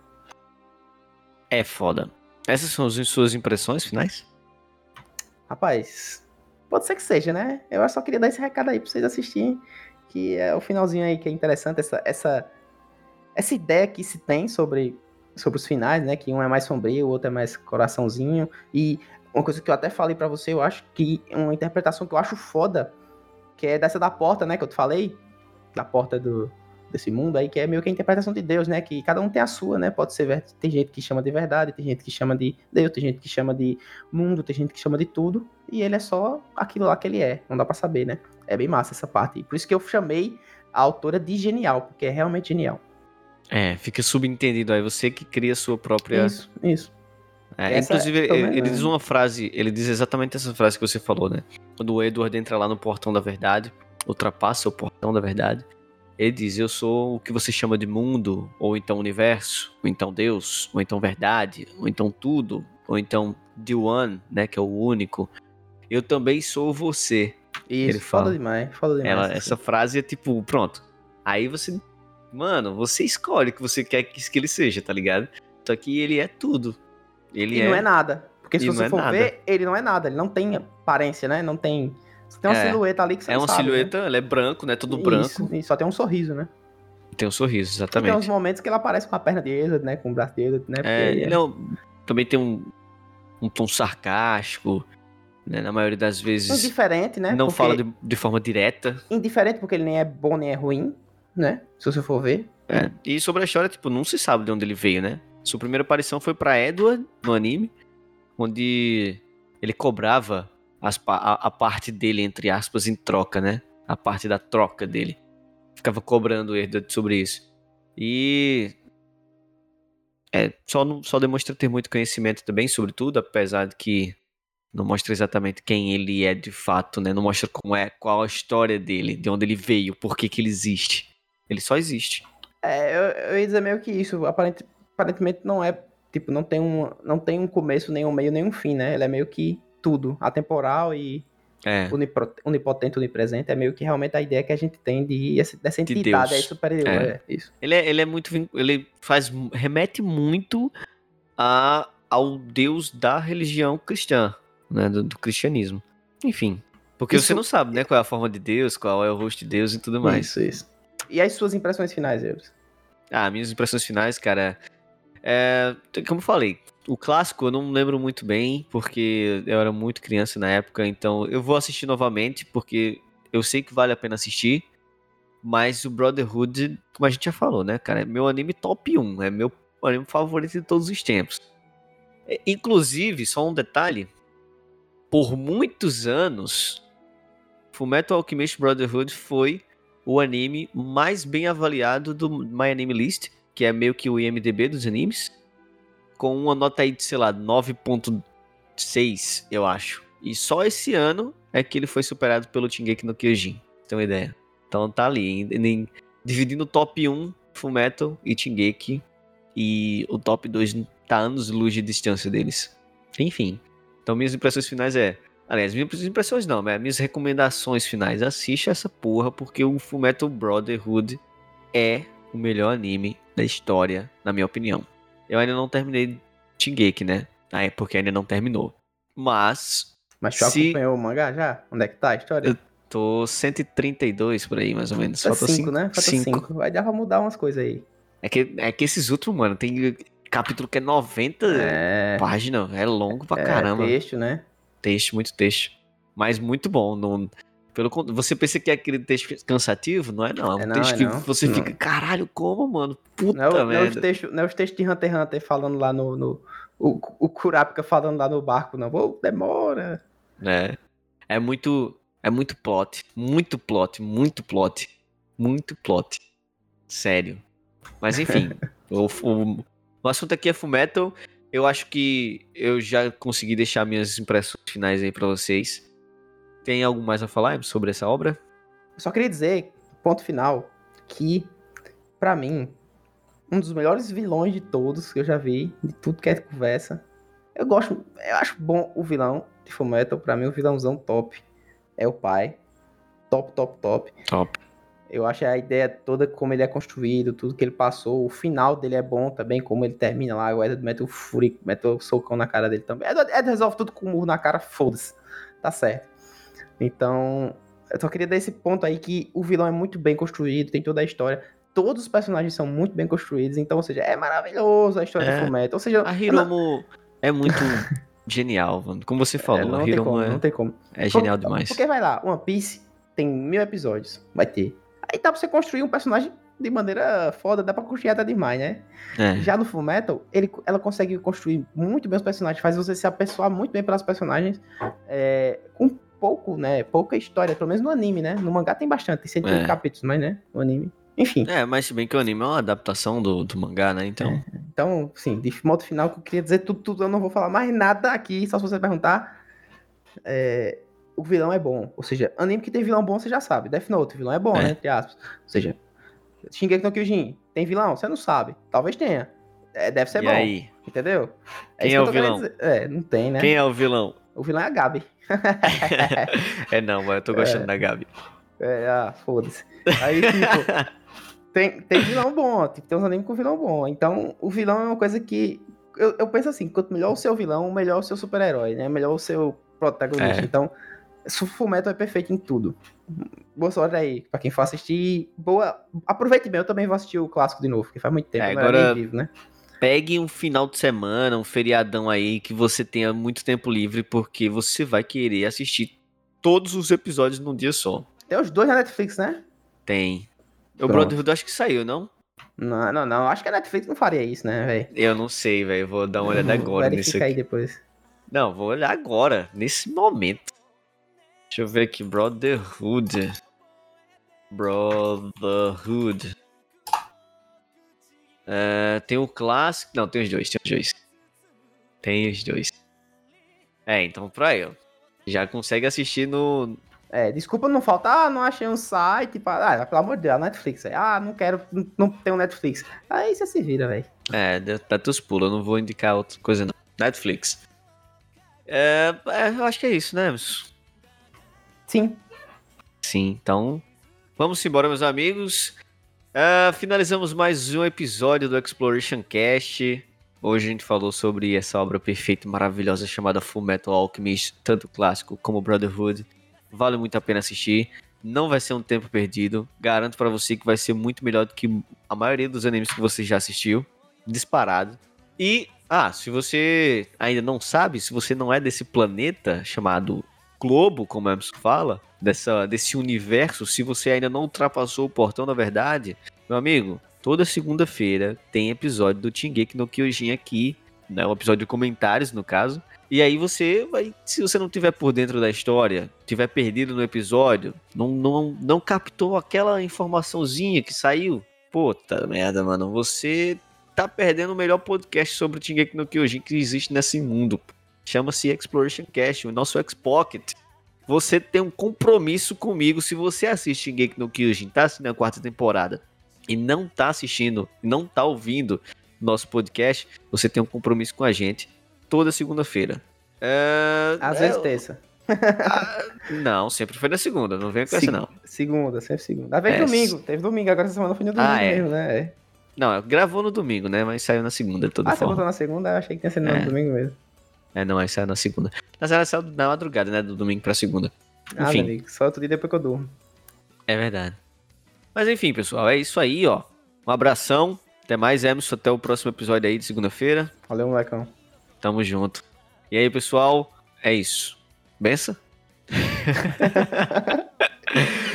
É foda. Essas são as suas impressões finais? Rapaz, Pode ser que seja, né? Eu só queria dar esse recado aí pra vocês assistirem, que é o finalzinho aí que é interessante, essa, essa, essa ideia que se tem sobre, sobre os finais, né? Que um é mais sombrio, o outro é mais coraçãozinho. E uma coisa que eu até falei pra você, eu acho que uma interpretação que eu acho foda, que é dessa da porta, né? Que eu te falei, da porta do, desse mundo aí, que é meio que a interpretação de Deus, né? Que cada um tem a sua, né? Pode ser, tem gente que chama de verdade, tem gente que chama de Deus, tem gente que chama de mundo, tem gente que chama de tudo, e ele é só aquilo lá que ele é, não dá pra saber, né? É bem massa essa parte. Por isso que eu chamei a autora de genial, porque é realmente genial. É, fica subentendido aí, você que cria a sua própria... Isso, isso. É, Essa inclusive, é, ele, menos, ele diz uma frase, ele diz exatamente essa frase que você falou, né? Quando o Edward entra lá no portão da verdade, ultrapassa o portão da verdade, ele diz, eu sou o que você chama de mundo, ou então universo, ou então Deus, ou então verdade, ou então tudo, ou então the one, né, que é o único. Eu também sou você. Isso, ele fala. foda demais, foda demais. Ela, assim. essa frase é tipo, pronto. Aí você, mano, você escolhe o que você quer que, que ele seja, tá ligado? Só que ele é tudo. Ele e é... não é nada. Porque se e você é for nada. ver, ele não é nada, ele não tem aparência, né? Não tem... Você tem uma É, silhueta ali que você É não uma sabe, silhueta, né? ele é branco, né? Tudo Isso, branco. e só tem um sorriso, né? Tem um sorriso, E exatamente. tem uns momentos que ele aparece com a perna de Edward, né? Com o braço de Edward, né? Porque É, ele é um- também tem um, um tom sarcástico, né? Na maioria das vezes indiferente, né? não Porque... fala de, de forma direta. Indiferente porque ele nem é bom nem é ruim, né? Se você for ver. É, e sobre a história, tipo, não se sabe de onde ele veio, né? Sua primeira aparição foi pra Edward, no anime, onde ele cobrava as, pa- a, a parte dele, entre aspas, em troca, né? A parte da troca dele. Ficava cobrando o Edward sobre isso. E... É, só, não, só demonstra ter muito conhecimento também sobre tudo, apesar de que não mostra exatamente quem ele é de fato, né? Não mostra como é, qual a história dele, de onde ele veio, por que que ele existe. Ele só existe. É, eu, eu ia dizer meio que isso. Aparente, aparentemente não é. Tipo, não tem, um, não tem um começo, nem um meio, nem um fim, né? Ele é meio que tudo. Atemporal e É, onipro- onipotente, onipresente. É meio que realmente a ideia que a gente tem de, dessa De entidade Deus. aí superior. É. É, isso. ele é, ele é muito, vin- ele faz, remete muito a, ao Deus da religião cristã, né? Do, do cristianismo. Enfim, porque Isso- você não sabe, né? Qual é a forma de Deus, qual é o rosto de Deus e tudo mais. Isso, isso. E as suas impressões finais, Euros? Ah, minhas impressões finais, cara, é, como eu falei, o clássico eu não lembro muito bem, porque eu era muito criança na época, então eu vou assistir novamente, porque eu sei que vale a pena assistir, mas o Brotherhood, como a gente já falou, né, cara, é meu anime top um, é meu anime favorito de todos os tempos. É, inclusive, só um detalhe, por muitos anos, Fullmetal Alchemist Brotherhood foi o anime mais bem avaliado do My Anime List, que é meio que o I M D B dos animes, com uma nota aí de, sei lá, nove ponto seis, eu acho. E só esse ano é que ele foi superado pelo Shingeki no Kyojin, pra você ter uma ideia. Então tá ali, em- em- dividindo o top um, Fullmetal e Shingeki, e o top dois tá anos luz de distância deles. Enfim, então minhas impressões finais é... Aliás, minhas impressões não, mas minhas recomendações finais. Assiste essa porra, porque o Fullmetal Brotherhood é o melhor anime da história, na minha opinião. Eu ainda não terminei Shingeki, né? Ah, é porque ainda não terminou. Mas, Mas tu Se- acompanhou o mangá já? Onde é que tá a história? Eu tô cento e trinta e dois por aí, mais ou menos. Falta Falta cinco, né? Falta cinco. cinco. Vai dar pra mudar umas coisas aí. É que, é que esses outros, mano, tem capítulo que é noventa É, páginas. É longo pra é caramba. texto, né? Texto, muito texto. Mas muito bom. Não, pelo, con- você pensa que é aquele texto cansativo? Não é, não. É um É não, texto é que não. você Não. fica, caralho, como, mano? Puta Não é, o- não, é os merda. textos, não é os textos de Hunter x Hunter falando lá no... no o, o Kurapika falando lá no barco, não. Ô, demora. É. É muito. É muito plot. Muito plot. Muito plot. Muito plot. Sério. Mas enfim. o, o, o assunto aqui é Fullmetal. Eu acho que eu já consegui deixar minhas impressões finais aí pra vocês. Tem algo mais a falar sobre essa obra? Eu só queria dizer, ponto final, que, pra mim, um dos melhores vilões de todos que eu já vi, de tudo que é conversa. Eu gosto, eu acho bom o vilão de Fullmetal, pra mim o vilãozão top é o pai. Top, top, top. Top. Eu acho a ideia toda, como ele é construído, tudo que ele passou, o final dele é bom também, como ele termina lá, o Edward mete o fúrico, mete o socão na cara dele também. Edward, Edward resolve tudo com o murro na cara, foda-se. Tá certo. Então, eu só queria dar esse ponto aí que o vilão é muito bem construído, tem toda a história. Todos os personagens são muito bem construídos, então, ou seja, é maravilhoso a história É, de Fullmetal. Ou seja, a Hiromo é muito genial, mano. Como você falou, é, não a tem Hiromo como, é, não tem como. é genial Porque- demais. Porque vai lá, One Piece tem mil episódios, vai ter. Aí dá pra você construir um personagem de maneira foda, dá pra construir até demais, né? É. Já no Fullmetal, ele, ela consegue construir muito bem os personagens, faz você se apessoar muito bem pelas personagens, é, com pouco, né? Pouca história, pelo menos no anime, né? No mangá tem bastante, tem cento e oito É. capítulos, mas, né? No anime. Enfim. É, mas se bem que o anime é uma adaptação do, do mangá, né? Então. Então, sim, de modo final, que eu queria dizer tudo, tudo, eu não vou falar mais nada aqui, só se você perguntar. É, o vilão é bom. Ou seja, anime que tem vilão bom, você já sabe. Death Note, o vilão é bom, É. né? Entre aspas. Ou seja, Shingeki no Kyojin, tem vilão? Você não sabe. Talvez tenha. É, deve ser E bom. aí? Entendeu? Quem isso é que eu o tô querendo vilão? dizer. É, não tem, né? Quem é o vilão? O vilão é a Gabi. É não, mas eu tô gostando da Gabi. É, ah, foda-se. Aí, tipo, tem, tem vilão bom, tipo, tem uns animes com vilão bom. Então, o vilão é uma coisa que. Eu, eu penso assim, quanto melhor o seu vilão, melhor o seu super-herói, né? Melhor o seu protagonista. É. Então, Fullmetal é perfeito em tudo. Boa sorte aí, pra quem for assistir. Boa. Aproveite bem, eu também vou assistir o clássico de novo, porque faz muito tempo, É, eu não era agora- nem vivo, né? Pegue um final de semana, um feriadão aí, que você tenha muito tempo livre, porque você vai querer assistir todos os episódios num dia só. Tem os dois na Netflix, né? Tem. O Pronto. Brotherhood acho que saiu, não? Não, não, não. Acho que a Netflix não faria isso, né, velho? Eu não sei, velho. Vou dar uma olhada agora nesse Verifica aí aqui. depois. Não, vou olhar agora, nesse momento. Deixa eu ver aqui, Brotherhood. Brotherhood. É, tem o clássico. Não, tem os dois, tem os dois. Tem os dois. É, então por aí, ó. Já consegue assistir no. É, desculpa não faltar, ah, não achei um site, pra... ah, pelo amor de Deus, a Netflix, aí. Ah, não quero, não, não tenho Netflix. Aí você se vira, velho. É, dá dá teus pulos, eu não vou indicar outra coisa não. Netflix. É, é, eu acho que é isso, né? Sim. Sim, então. Vamos embora, meus amigos. Ah, finalizamos mais um episódio do Exploration Cast. Hoje a gente falou sobre essa obra perfeita e maravilhosa chamada Fullmetal Alchemist, tanto o clássico como o Brotherhood. Vale muito a pena assistir. Não vai ser um tempo perdido. Garanto pra você que vai ser muito melhor do que a maioria dos animes que você já assistiu. Disparado. E, ah, se você ainda não sabe, se você não é desse planeta chamado Globo, como a Emerson fala, dessa, desse universo, se você ainda não ultrapassou o portão da verdade, meu amigo, toda segunda-feira tem episódio do Shingeki no Kyojin aqui, né? Um episódio de comentários, no caso. E aí você vai, se você não tiver por dentro da história, tiver perdido no episódio, não, não, não captou aquela informaçãozinha que saiu, puta merda, mano, você tá perdendo o melhor podcast sobre o Shingeki no Kyojin que existe nesse mundo. Chama-se Exploration Cast, o nosso X-Pocket. Você tem um compromisso comigo se você assiste Shingeki no Kyojin, tá assistindo a quarta temporada e não tá assistindo, não tá ouvindo nosso podcast, você tem um compromisso com a gente toda segunda-feira. É, Às é, vezes terça. ah, não, sempre foi na segunda, não vem com essa Se- não. Segunda, sempre segunda. Às vezes É, domingo. Teve domingo, agora essa semana foi no domingo Ah, é. mesmo, né? É. Não, gravou no domingo, né, mas saiu na segunda de toda Ah, você forma. botou na segunda? Eu achei que tinha sido É. no domingo mesmo. É, não, aí saiu na segunda. Mas ela saiu na madrugada, né, do domingo pra segunda. Ah, Enfim. meu amigo, só outro dia depois que eu durmo. É verdade. Mas enfim, pessoal, é isso aí, ó. Um abração. Até mais, Emerson. Até o próximo episódio aí de segunda-feira. Valeu, molecão. Tamo junto. E aí, pessoal, é isso. Benção?